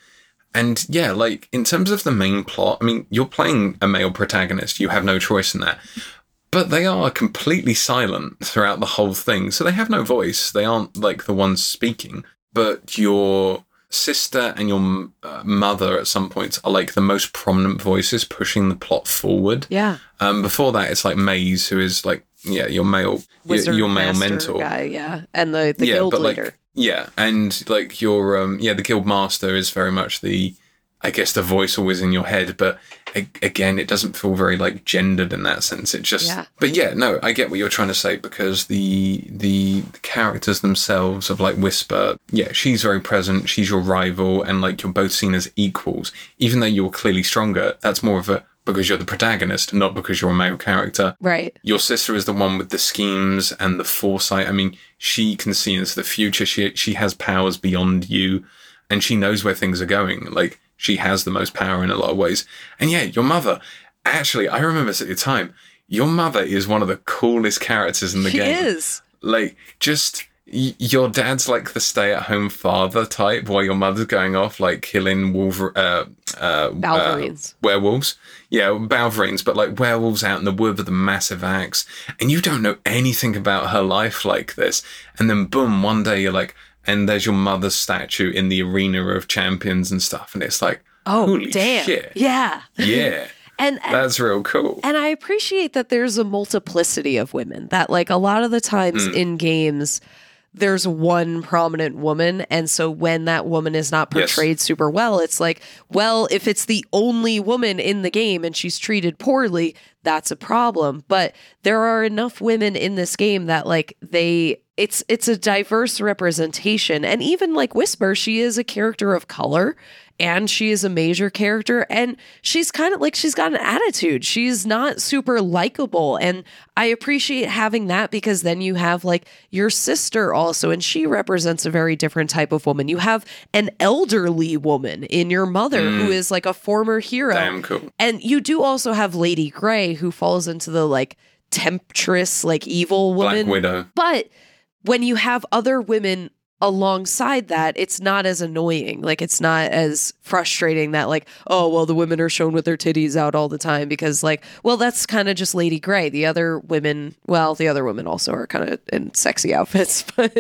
And yeah, like in terms of the main plot, I mean, you're playing a male protagonist. You have no choice in that. But they are completely silent throughout the whole thing. So they have no voice. They aren't like the ones speaking. But your sister and your uh, mother at some points are like the most prominent voices pushing the plot forward. Yeah. Um, before that, it's like Maze, who is like, yeah, your male, Wizard your, your male master mentor. guy, yeah. And the, the yeah, guild but leader. Like, yeah. And like your, um, yeah, the guild master is very much the, I guess the voice always in your head, but again, it doesn't feel very like gendered in that sense. It just, yeah. But yeah, no, I get what you're trying to say because the, the the characters themselves of like Whisper, yeah, she's very present. She's your rival, and like you're both seen as equals, even though you're clearly stronger. That's more of a because you're the protagonist, not because you're a male character. Right. Your sister is the one with the schemes and the foresight. I mean, she can see into the future. She she has powers beyond you, and she knows where things are going. Like. She has the most power in a lot of ways. And yeah, your mother, actually, I remember this at the time, your mother is one of the coolest characters in the she game. She is. Like, just, y- your dad's like the stay-at-home father type, while your mother's going off, like, killing wolver- uh, uh, Balverines. Uh, werewolves. Yeah, Balverines, but like werewolves out in the wood with a massive axe. And you don't know anything about her life like this. And then boom, one day you're like, and there's your mother's statue in the arena of champions and stuff. And it's like, oh, holy damn. shit. Yeah. Yeah. and, and that's real cool. And I appreciate that there's a multiplicity of women, that like a lot of the times mm. in games, there's one prominent woman. And so when that woman is not portrayed yes. super well, it's like, well, if it's the only woman in the game and she's treated poorly, that's a problem. But there are enough women in this game that like they... It's it's a diverse representation. And even like Whisper, she is a character of color and she is a major character. And she's kind of like, she's got an attitude. She's not super likable. And I appreciate having that because then you have like your sister also, and she represents a very different type of woman. You have an elderly woman in your mother mm. who is like a former hero. Damn cool. And you do also have Lady Grey, who falls into the like temptress, like evil woman. Black Widow. But when you have other women alongside that, it's not as annoying. Like, it's not as frustrating that, like, oh, well, the women are shown with their titties out all the time because, like, well, that's kind of just Lady Grey. The other women, well, the other women also are kind of in sexy outfits, but...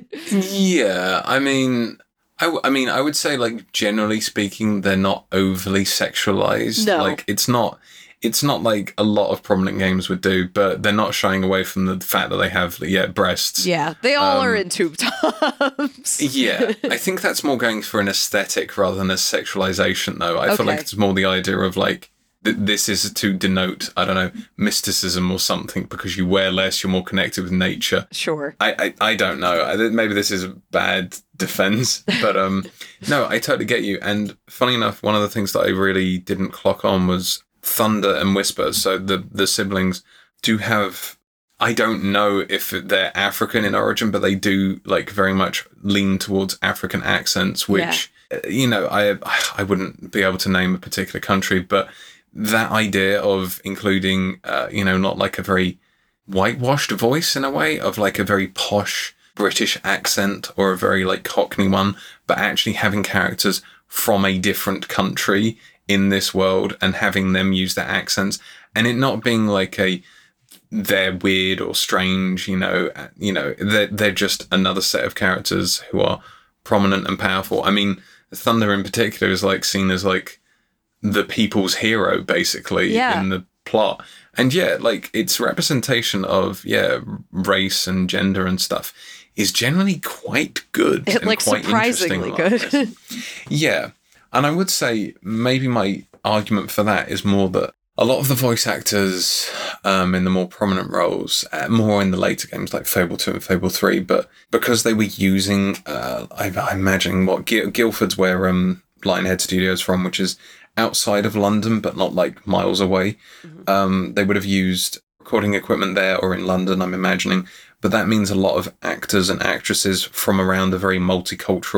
yeah, I mean... I, w- I mean, I would say, like, generally speaking, they're not overly sexualized. No. Like, it's not... It's not like a lot of prominent games would do, but they're not shying away from the fact that they have, yeah, breasts. Yeah, they all um, are in tube tops. Yeah, I think that's more going for an aesthetic rather than a sexualization, though. I okay. feel like it's more the idea of, like, th- this is to denote, I don't know, mysticism or something, because you wear less, you're more connected with nature. Sure. I, I, I don't know. I, maybe this is a bad defense, but um, no, I totally get you. And funny enough, one of the things that I really didn't clock on was Thunder and Whisper. So the the siblings do have, I don't know if they're African in origin, but they do like very much lean towards African accents, which yeah. you know, I I wouldn't be able to name a particular country, but that idea of including uh, you know, not like a very whitewashed voice in a way, of like a very posh British accent or a very like Cockney one, but actually having characters from a different country in this world and having them use their accents, and it not being like a they're weird or strange, you know, you know, they're, they're just another set of characters who are prominent and powerful. I mean, Thunder in particular is like seen as like the people's hero, basically, yeah. in the plot. And yeah, like its representation of, yeah, race and gender and stuff is generally quite good. It, and like quite surprisingly good. Yeah. And I would say maybe my argument for that is more that a lot of the voice actors um, in the more prominent roles, uh, more in the later games like Fable two and Fable three, but because they were using, uh, I, I imagine, what Gil- Guildford's where um, Lionhead Studios from, which is outside of London, but not like miles away. Mm-hmm. Um, they would have used recording equipment there or in London, I'm imagining. But that means a lot of actors and actresses from around a very multicultural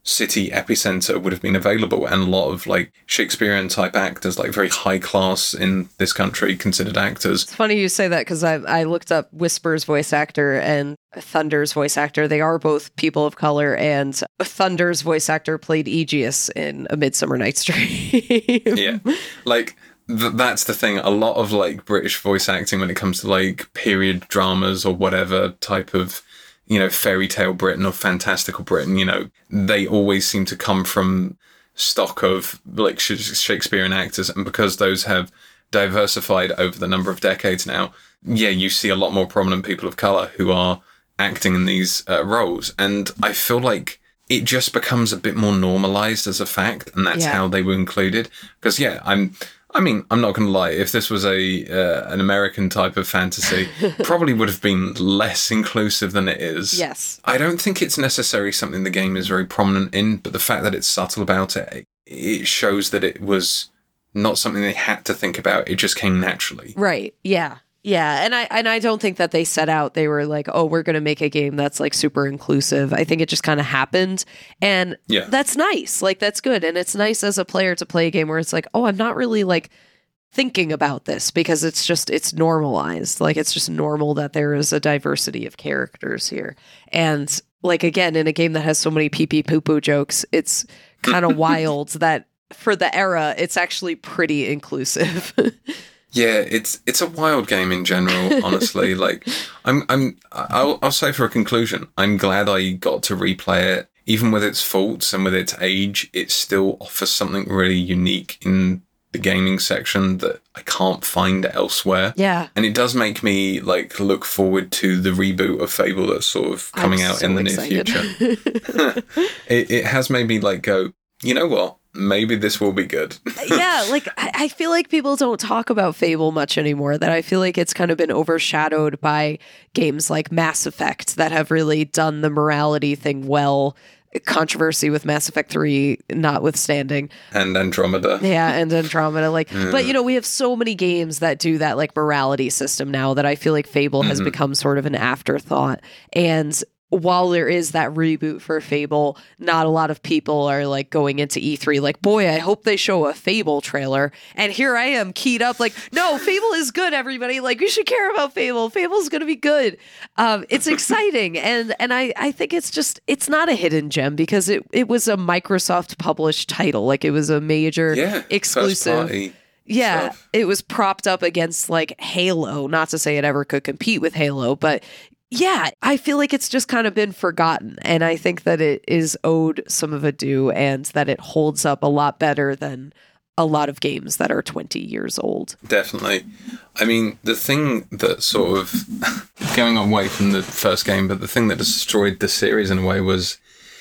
city epicenter would have been available, and a lot of like Shakespearean type actors, like very high class in this country considered actors. It's funny you say that because I, I looked up Whisper's voice actor and Thunder's voice actor. They are both people of color, and Thunder's voice actor played Aegeus in A Midsummer Night's Dream. Yeah, like th- that's the thing. A lot of like British voice acting when it comes to like period dramas or whatever type of, you know, fairy tale Britain or fantastical Britain, you know, they always seem to come from stock of like Shakespearean actors. And because those have diversified over the number of decades now, yeah, you see a lot more prominent people of color who are acting in these uh, roles. And I feel like it just becomes a bit more normalized as a fact. And that's Yeah. how they were included. Because, yeah, I'm... I mean, I'm not going to lie. If this was a uh, an American type of fantasy, probably would have been less inclusive than it is. Yes. I don't think it's necessarily something the game is very prominent in, but the fact that it's subtle about it, it shows that it was not something they had to think about. It just came naturally. Right. Yeah. Yeah. And I and I don't think that they set out, they were like, oh, we're going to make a game that's like super inclusive. I think it just kind of happened. And Yeah. that's nice. Like, that's good. And it's nice as a player to play a game where it's like, oh, I'm not really like thinking about this because it's just, it's normalized. Like, it's just normal that there is a diversity of characters here. And like, again, in a game that has so many pee pee poo poo jokes, it's kind of wild that for the era, it's actually pretty inclusive. Yeah, it's it's a wild game in general, honestly. Like, I'm I'm I'll I'll say for a conclusion, I'm glad I got to replay it. Even with its faults and with its age, it still offers something really unique in the gaming section that I can't find elsewhere. Yeah. And it does make me like look forward to the reboot of Fable that's sort of coming I'm out so in the excited. near future. it it has made me like go, you know what? Maybe this will be good. Yeah, like I, I feel like people don't talk about Fable much anymore. That I feel like it's kind of been overshadowed by games like Mass Effect that have really done the morality thing well. Controversy with Mass Effect three notwithstanding. And Andromeda. Yeah, and Andromeda. Like, Yeah. but you know, we have so many games that do that like morality system now that I feel like Fable has Mhm. become sort of an afterthought. And while there is that reboot for Fable, not a lot of people are like going into E three like, boy, I hope they show a Fable trailer. And here I am keyed up like, no, Fable is good, everybody. Like, you should care about Fable. Fable's going to be good. Um, it's exciting. and and I, I think it's just, it's not a hidden gem because it, it was a Microsoft published title. Like, it was a major Yeah. exclusive. First party Yeah, stuff. it was propped up against like Halo. Not to say it ever could compete with Halo, but yeah, I feel like it's just kind of been forgotten. And I think that it is owed some of a due and that it holds up a lot better than a lot of games that are twenty years old. Definitely. I mean, the thing that sort of, going away from the first game, but the thing that destroyed the series in a way was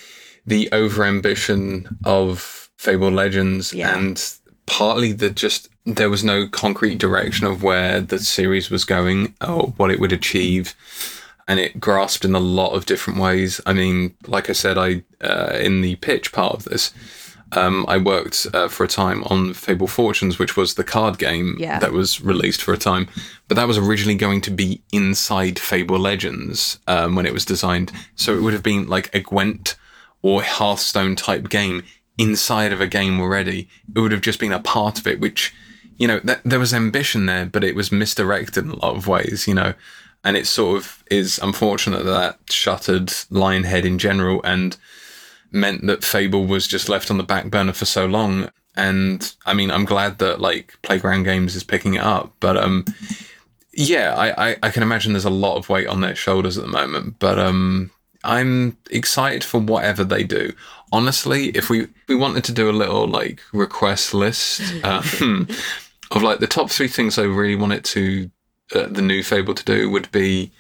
the overambition of Fable Legends, Yeah. and partly that just there was no concrete direction of where the series was going or what it would achieve. And it grasped in a lot of different ways. I mean, like I said, I uh, in the pitch part of this, um, I worked uh, for a time on Fable Fortunes, which was the card game Yeah. that was released for a time. But that was originally going to be inside Fable Legends um, when it was designed. So it would have been like a Gwent or Hearthstone type game inside of a game already. It would have just been a part of it, which, you know, th- there was ambition there, but it was misdirected in a lot of ways, you know. And it sort of is unfortunate that that shuttered Lionhead in general and meant that Fable was just left on the back burner for so long. And I mean, I'm glad that like Playground Games is picking it up, but um, yeah, I, I, I can imagine there's a lot of weight on their shoulders at the moment. But um, I'm excited for whatever they do. Honestly, if we we wanted to do a little like request list um, of like the top three things I really wanted to. Uh, the new Fable to do would be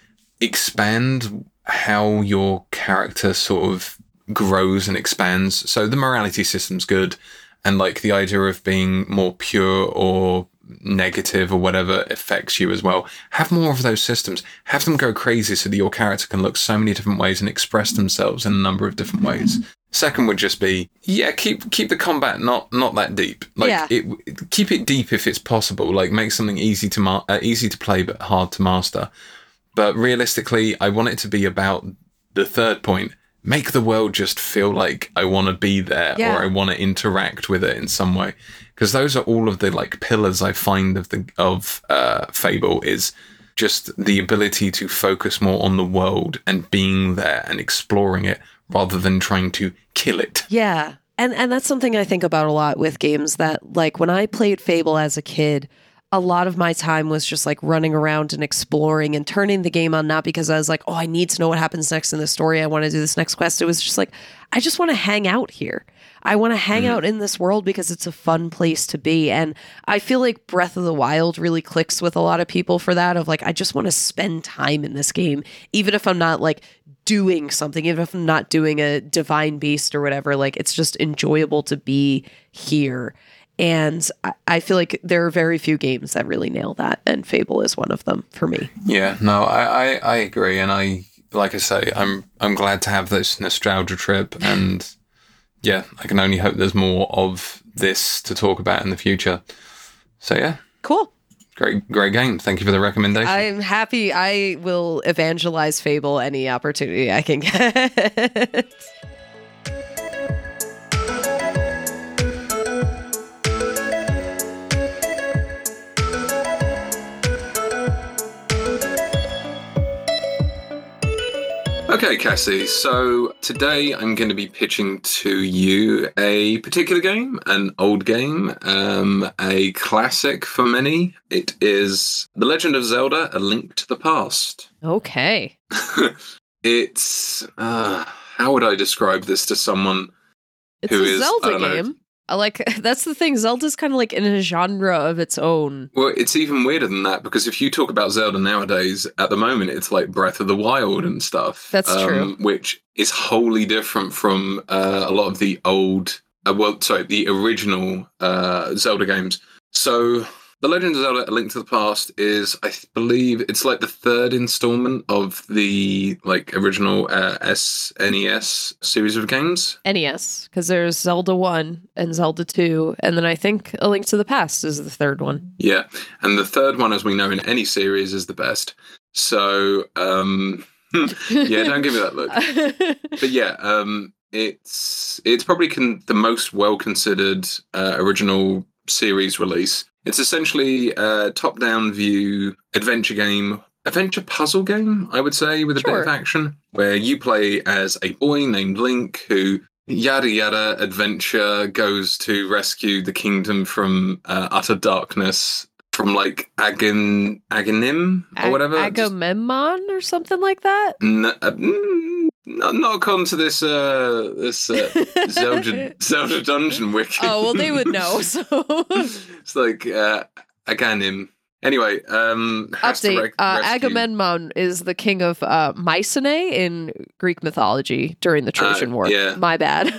expand how your character sort of grows and expands. So the morality system's good, and like the idea of being more pure or negative or whatever affects you as well. Have more of those systems. Have them go crazy so that your character can look so many different ways and express themselves in a number of different ways. Second would just be, yeah, keep keep the combat not not that deep. Like, Yeah. it, keep it deep if it's possible. Like, make something easy to ma- uh, easy to play but hard to master. But realistically, I want it to be about the third point, make the world just feel like I want to be there Yeah. or I want to interact with it in some way. Because those are all of the like pillars I find of the of uh, Fable is just the ability to focus more on the world and being there and exploring it rather than trying to kill it. Yeah. And and that's something I think about a lot with games that, like, when I played Fable as a kid, a lot of my time was just like running around and exploring and turning the game on, not because I was like, oh, I need to know what happens next in the story. I want to do this next quest. It was just like, I just want to hang out here. I want to hang Mhm. out in this world because it's a fun place to be. And I feel like Breath of the Wild really clicks with a lot of people for that, of like, I just want to spend time in this game, even if I'm not like doing something, even if I'm not doing a divine beast or whatever. Like, it's just enjoyable to be here. And I- I feel like there are very few games that really nail that, and Fable is one of them for me. Yeah, no, I, I, I agree, and I like I say, I'm I'm glad to have this nostalgia trip, and yeah, I can only hope there's more of this to talk about in the future. So yeah, Cool. great great game. Thank you for the recommendation. I'm happy. I will evangelize Fable any opportunity I can get. Okay, Cassie, so today I'm going to be pitching to you a particular game, an old game, um, a classic for many. It is The Legend of Zelda: A Link to the Past. Okay. It's, uh, how would I describe this to someone? It's Who a is- I Zelda don't know. game. I like that's the thing. Zelda's kind of like in a genre of its own. Well, it's even weirder than that, because if you talk about Zelda nowadays, at the moment, it's like Breath of the Wild and stuff. That's true. Which is wholly different from uh, a lot of the old, uh, well, sorry, the original uh, Zelda games. So, The Legend of Zelda: A Link to the Past is, I believe, it's like the third installment of the like original uh, S N E S series of games. N E S, because there's Zelda one and Zelda two, and then I think A Link to the Past is the third one. Yeah, and the third one, as we know in any series, is the best. So, um, yeah, don't give me that look. But yeah, um, it's it's probably con- the most well considered uh, original series release. It's essentially a top-down view adventure game, adventure puzzle game, I would say, with a bit Sure. of action, where you play as a boy named Link who, yada yada, adventure, goes to rescue the kingdom from uh, utter darkness, from like Agan Aganim or Ag- whatever. Just- Agamemnon or something like that. N- uh, mm, not, not according to this uh, this uh, Zelda Zelda Dungeon wiki. Oh, well, they would know. So It's like uh, Aganim. Anyway, um, has to update: rec- uh, rescue- Agamemnon is the king of uh, Mycenae in Greek mythology during the Trojan Uh, War. yeah. My bad.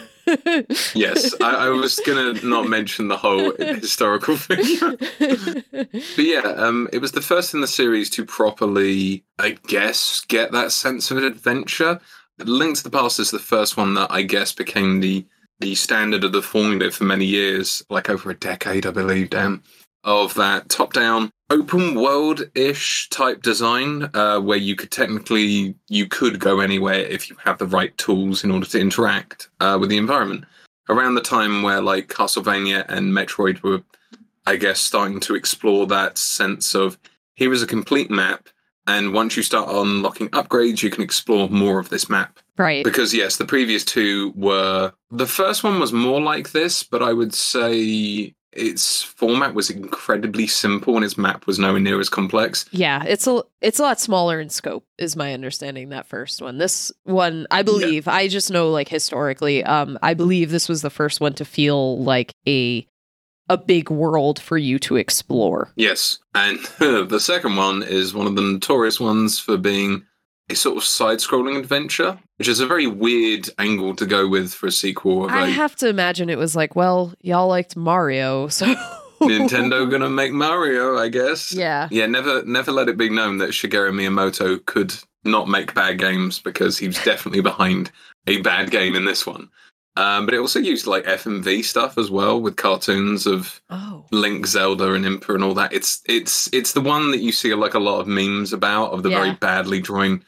Yes, I, I was gonna not mention the whole historical thing. But yeah, um, it was the first in the series to properly, I guess, get that sense of adventure. Link to the Past is the first one that I guess became the the standard of the formula for many years, like over a decade, I believe, damn, of that top-down, open world-ish type design, uh, where you could technically, you could go anywhere if you have the right tools in order to interact uh, with the environment. Around the time where like Castlevania and Metroid were, I guess, starting to explore that sense of, here is a complete map, and once you start unlocking upgrades, you can explore more of this map. Right. Because, yes, the previous two were... The first one was more like this, but I would say its format was incredibly simple and its map was nowhere near as complex. Yeah, it's a it's a lot smaller in scope, is my understanding. That first one, this one, I believe, I just know like historically, um, I believe this was the first one to feel like a a big world for you to explore. Yes, and the second one is one of the notorious ones for being a sort of side-scrolling adventure, which is a very weird angle to go with for a sequel of I a have to imagine it was like, well, y'all liked Mario, so Nintendo gonna make Mario, I guess. Yeah. Yeah, never never let it be known that Shigeru Miyamoto could not make bad games, because he was definitely behind a bad game in this one. Um, but it also used like F M V stuff as well, with cartoons of Oh. Link, Zelda, and Impa and all that. It's it's it's the one that you see like a lot of memes about, of the very Yeah. badly drawn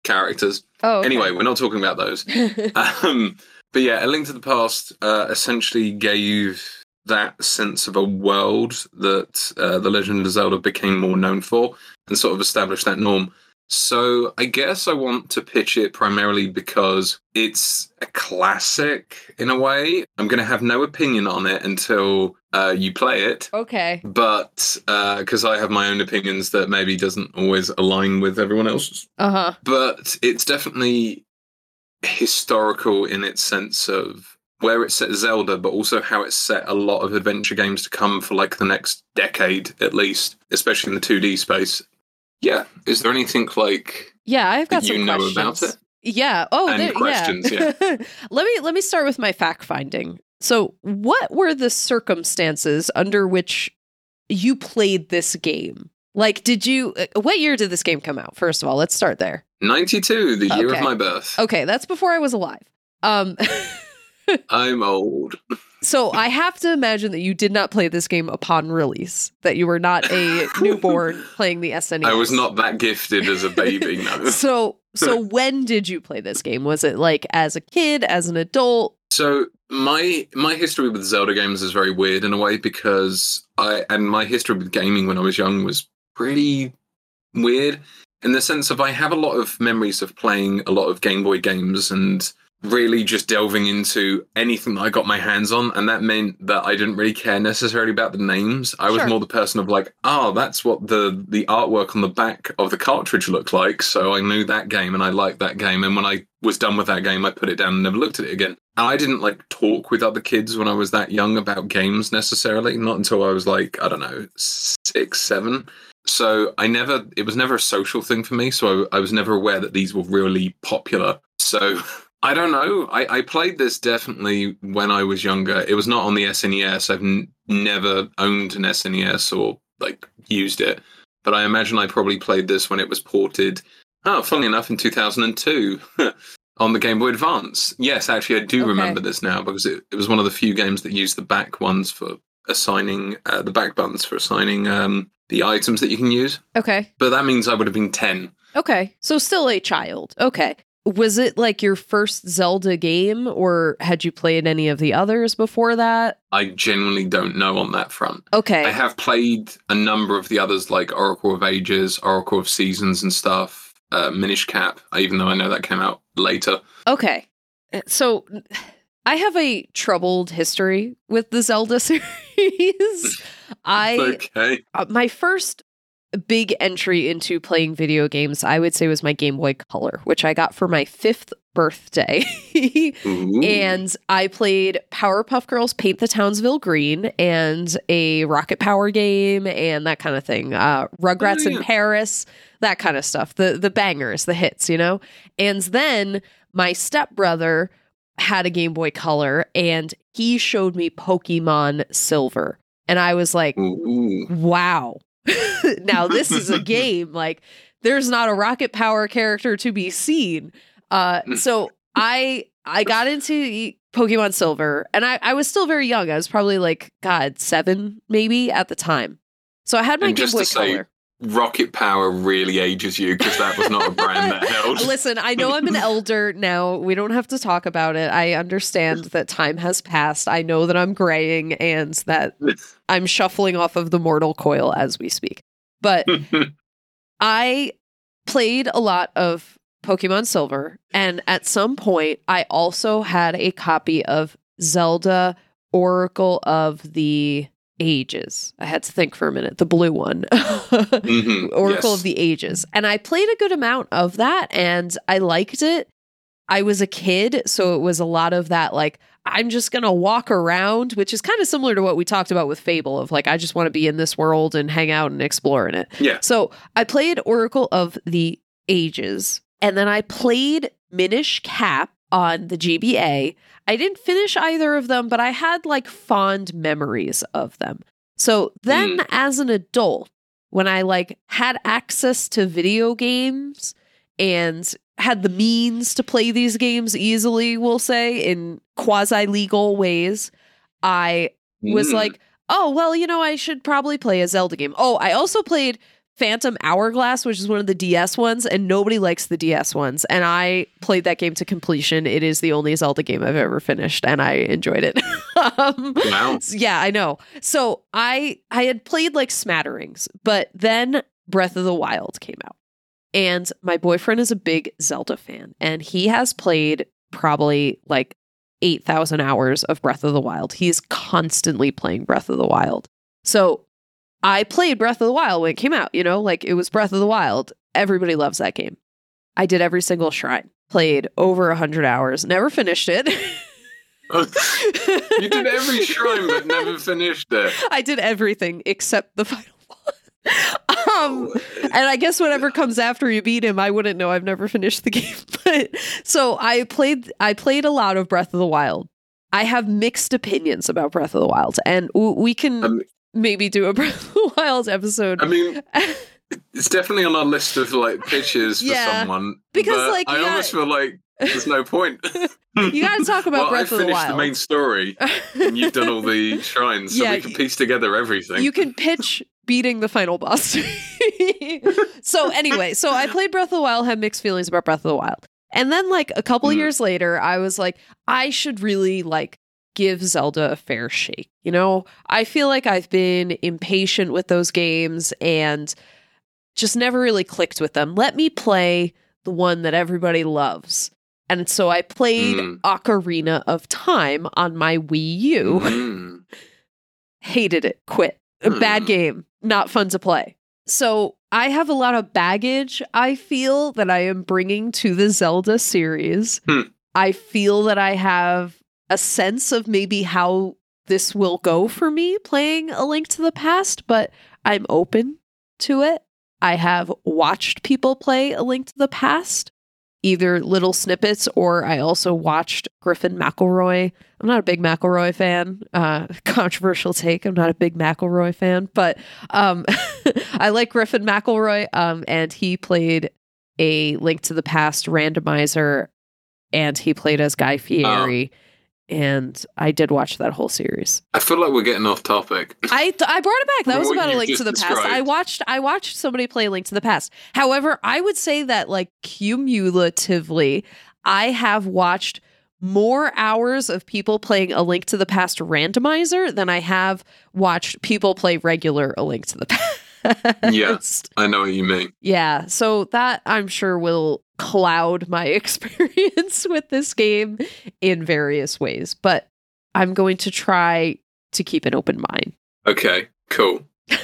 characters. Oh, okay. Anyway, we're not talking about those. um, but yeah, A Link to the Past uh, essentially gave that sense of a world that uh, The Legend of Zelda became more known for and sort of established that norm. So I guess I want to pitch it primarily because it's a classic in a way. I'm going to have no opinion on it until uh, you play it. Okay. But because uh, I have my own opinions that maybe doesn't always align with everyone else's. Uh-huh. But it's definitely historical in its sense of where it set Zelda, but also how it set a lot of adventure games to come for like the next decade at least, especially in the two D space. Yeah. Is there anything like yeah, I've got that some you know questions. about it? Yeah. Oh, and there, questions, yeah. yeah. let me let me start with my fact finding. So, what were the circumstances under which you played this game? Like, did you? What year did this game come out? First of all, let's start there. ninety-two, the year Okay. of my birth. Okay, that's before I was alive. Um, I'm old. So I have to imagine that you did not play this game upon release, that you were not a newborn playing the S N E S. I was not that gifted as a baby, no. So, so when did you play this game? Was it like as a kid, as an adult? So my my history with Zelda games is very weird in a way because I and my history with gaming when I was young was pretty weird in the sense of I have a lot of memories of playing a lot of Game Boy games and really just delving into anything that I got my hands on, and that meant that I didn't really care necessarily about the names. I was Sure. more the person of like, oh, that's what the the artwork on the back of the cartridge looked like, so I knew that game and I liked that game, and when I was done with that game, I put it down and never looked at it again. And I didn't like talk with other kids when I was that young about games necessarily, not until I was like, I don't know, six, seven. So I never, it was never a social thing for me, so I, I was never aware that these were really popular. So I don't know. I, I played this definitely when I was younger. It was not on the S N E S. I've n- never owned an S N E S or like used it. But I imagine I probably played this when it was ported. Oh, funnily enough, in two thousand two on the Game Boy Advance. Yes, actually, I do Okay. remember this now because it, it was one of the few games that used the back ones for assigning, uh, the back buttons for assigning um, the items that you can use. Okay. But that means I would have been ten. Okay. So still a child. Okay. Was it like your first Zelda game, or had you played any of the others before that? I genuinely don't know on that front. Okay. I have played a number of the others, like Oracle of Ages, Oracle of Seasons and stuff, uh, Minish Cap, even though I know that came out later. Okay. So I have a troubled history with the Zelda series. I Okay. uh, my first big entry into playing video games, I would say, was my Game Boy Color, which I got for my fifth birthday. Ooh. And I played Powerpuff Girls Paint the Townsville Green and a Rocket Power game and that kind of thing. Uh, Rugrats Oh, yeah. in Paris, that kind of stuff. The the bangers, the hits, you know? And then my stepbrother had a Game Boy Color and he showed me Pokemon Silver. And I was like, Ooh. wow. Now this is a game. Like, there's not a Rocket Power character to be seen. Uh, so I I got into Pokemon Silver, and I, I was still very young. I was probably like, God, seven maybe at the time. So I had my And Game just Boy to say, Color. Rocket Power really ages you because that was not a brand that held. Listen, I know I'm an elder now. We don't have to talk about it. I understand that time has passed. I know that I'm graying and that I'm shuffling off of the mortal coil as we speak. But I played a lot of Pokemon Silver, and at some point, I also had a copy of Zelda Oracle of the Ages. I had to think for a minute. The blue one. Mhm, Oracle yes. of the Ages. And I played a good amount of that, and I liked it. I was a kid, so it was a lot of that, like, I'm just going to walk around, which is kind of similar to what we talked about with Fable, of like, I just want to be in this world and hang out and explore in it. Yeah. So I played Oracle of the Ages, and then I played Minish Cap on the G B A. I didn't finish either of them, but I had like fond memories of them. So then as an adult, when I like had access to video games and had the means to play these games easily, we'll say, in quasi-legal ways, I was Mm. like, oh, well, you know, I should probably play a Zelda game. Oh, I also played Phantom Hourglass, which is one of the D S ones, and nobody likes the D S ones. And I played that game to completion. It is the only Zelda game I've ever finished, and I enjoyed it. um, Wow. Yeah, I know. So I I had played like smatterings, but then Breath of the Wild came out. And my boyfriend is a big Zelda fan, and he has played probably like eight thousand hours of Breath of the Wild. He's constantly playing Breath of the Wild. So I played Breath of the Wild when it came out, you know, like it was Breath of the Wild. Everybody loves that game. I did every single shrine, played over one hundred hours, never finished it. You did every shrine but never finished it. I did everything except the final one. um, and I guess whatever comes after you beat him, I wouldn't know. I've never finished the game. But so I played I played a lot of Breath of the Wild. I have mixed opinions about Breath of the Wild, and w- we can um, maybe do a Breath of the Wild episode. I mean, it's definitely on our list of like pitches for yeah, someone. Because but like I yeah. almost feel like there's no point. You got to talk about well, Breath I of the Wild. I finished the main story, and you've done all the shrines, so yeah, we can piece together everything. You can pitch beating the final boss. So anyway, so I played Breath of the Wild, had mixed feelings about Breath of the Wild. And then like a couple mm. years later, I was like, I should really like give Zelda a fair shake. You know, I feel like I've been impatient with those games and just never really clicked with them. Let me play the one that everybody loves. And so I played mm. Ocarina of Time on my Wii U. Mm. Hated it. Quit. A mm. bad game. Not fun to play. So I have a lot of baggage, I feel, that I am bringing to the Zelda series. Mm. I feel that I have a sense of maybe how this will go for me playing A Link to the Past, but I'm open to it. I have watched people play A Link to the Past, either little snippets, or I also watched Griffin McElroy. I'm not a big McElroy fan. Uh, controversial take. I'm not a big McElroy fan, but um, I like Griffin McElroy, um, and he played A Link to the Past randomizer, and he played as Guy Fieri. Oh. And I did watch that whole series. I feel like we're getting off topic. I th- I brought it back. That was about A Link to the described. Past. I watched I watched somebody play A Link to the Past. However, I would say that like cumulatively, I have watched more hours of people playing A Link to the Past randomizer than I have watched people play regular A Link to the Past. Yeah, I know what you mean. Yeah, so that I'm sure will cloud my experience with this game in various ways, but I'm going to try to keep an open mind. Okay, cool.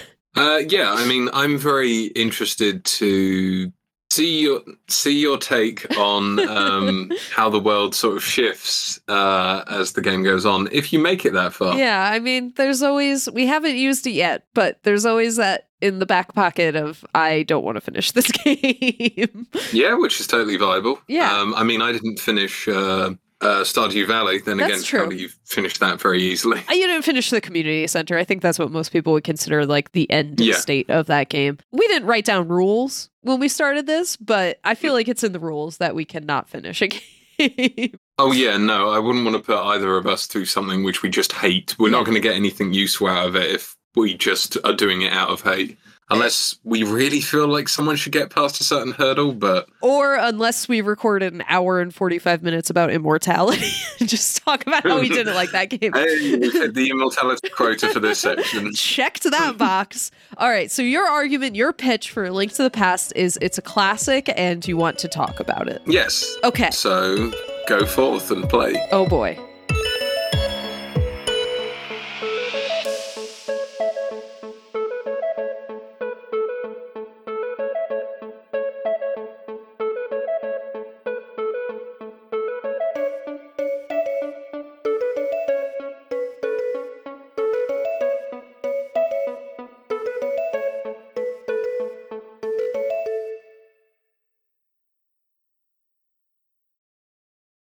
uh, yeah, I mean, I'm very interested to see your see your take on um, how the world sort of shifts uh, as the game goes on, if you make it that far. Yeah, I mean, there's always, we haven't used it yet, but there's always that in the back pocket of, I don't want to finish this game. Yeah, which is totally viable. Yeah. Um, I mean, I didn't finish uh, uh, Stardew Valley. Then that's again, true. Probably you've finished that very easily. You didn't finish the community center. I think that's what most people would consider like the end yeah. state of that game. We didn't write down rules when we started this, but I feel like it's in the rules that we cannot finish a game. Oh, yeah, no, I wouldn't want to put either of us through something which we just hate. We're yeah. not going to get anything useful out of it if we just are doing it out of hate. Unless we really feel like someone should get past a certain hurdle, but... Or unless we recorded an hour and forty-five minutes about immortality and just talk about how we didn't like that game. Hey, we hit the immortality quota for this section. Checked that box. All right, so your argument, your pitch for A Link to the Past is it's a classic and you want to talk about it. Yes. Okay. So go forth and play. Oh boy.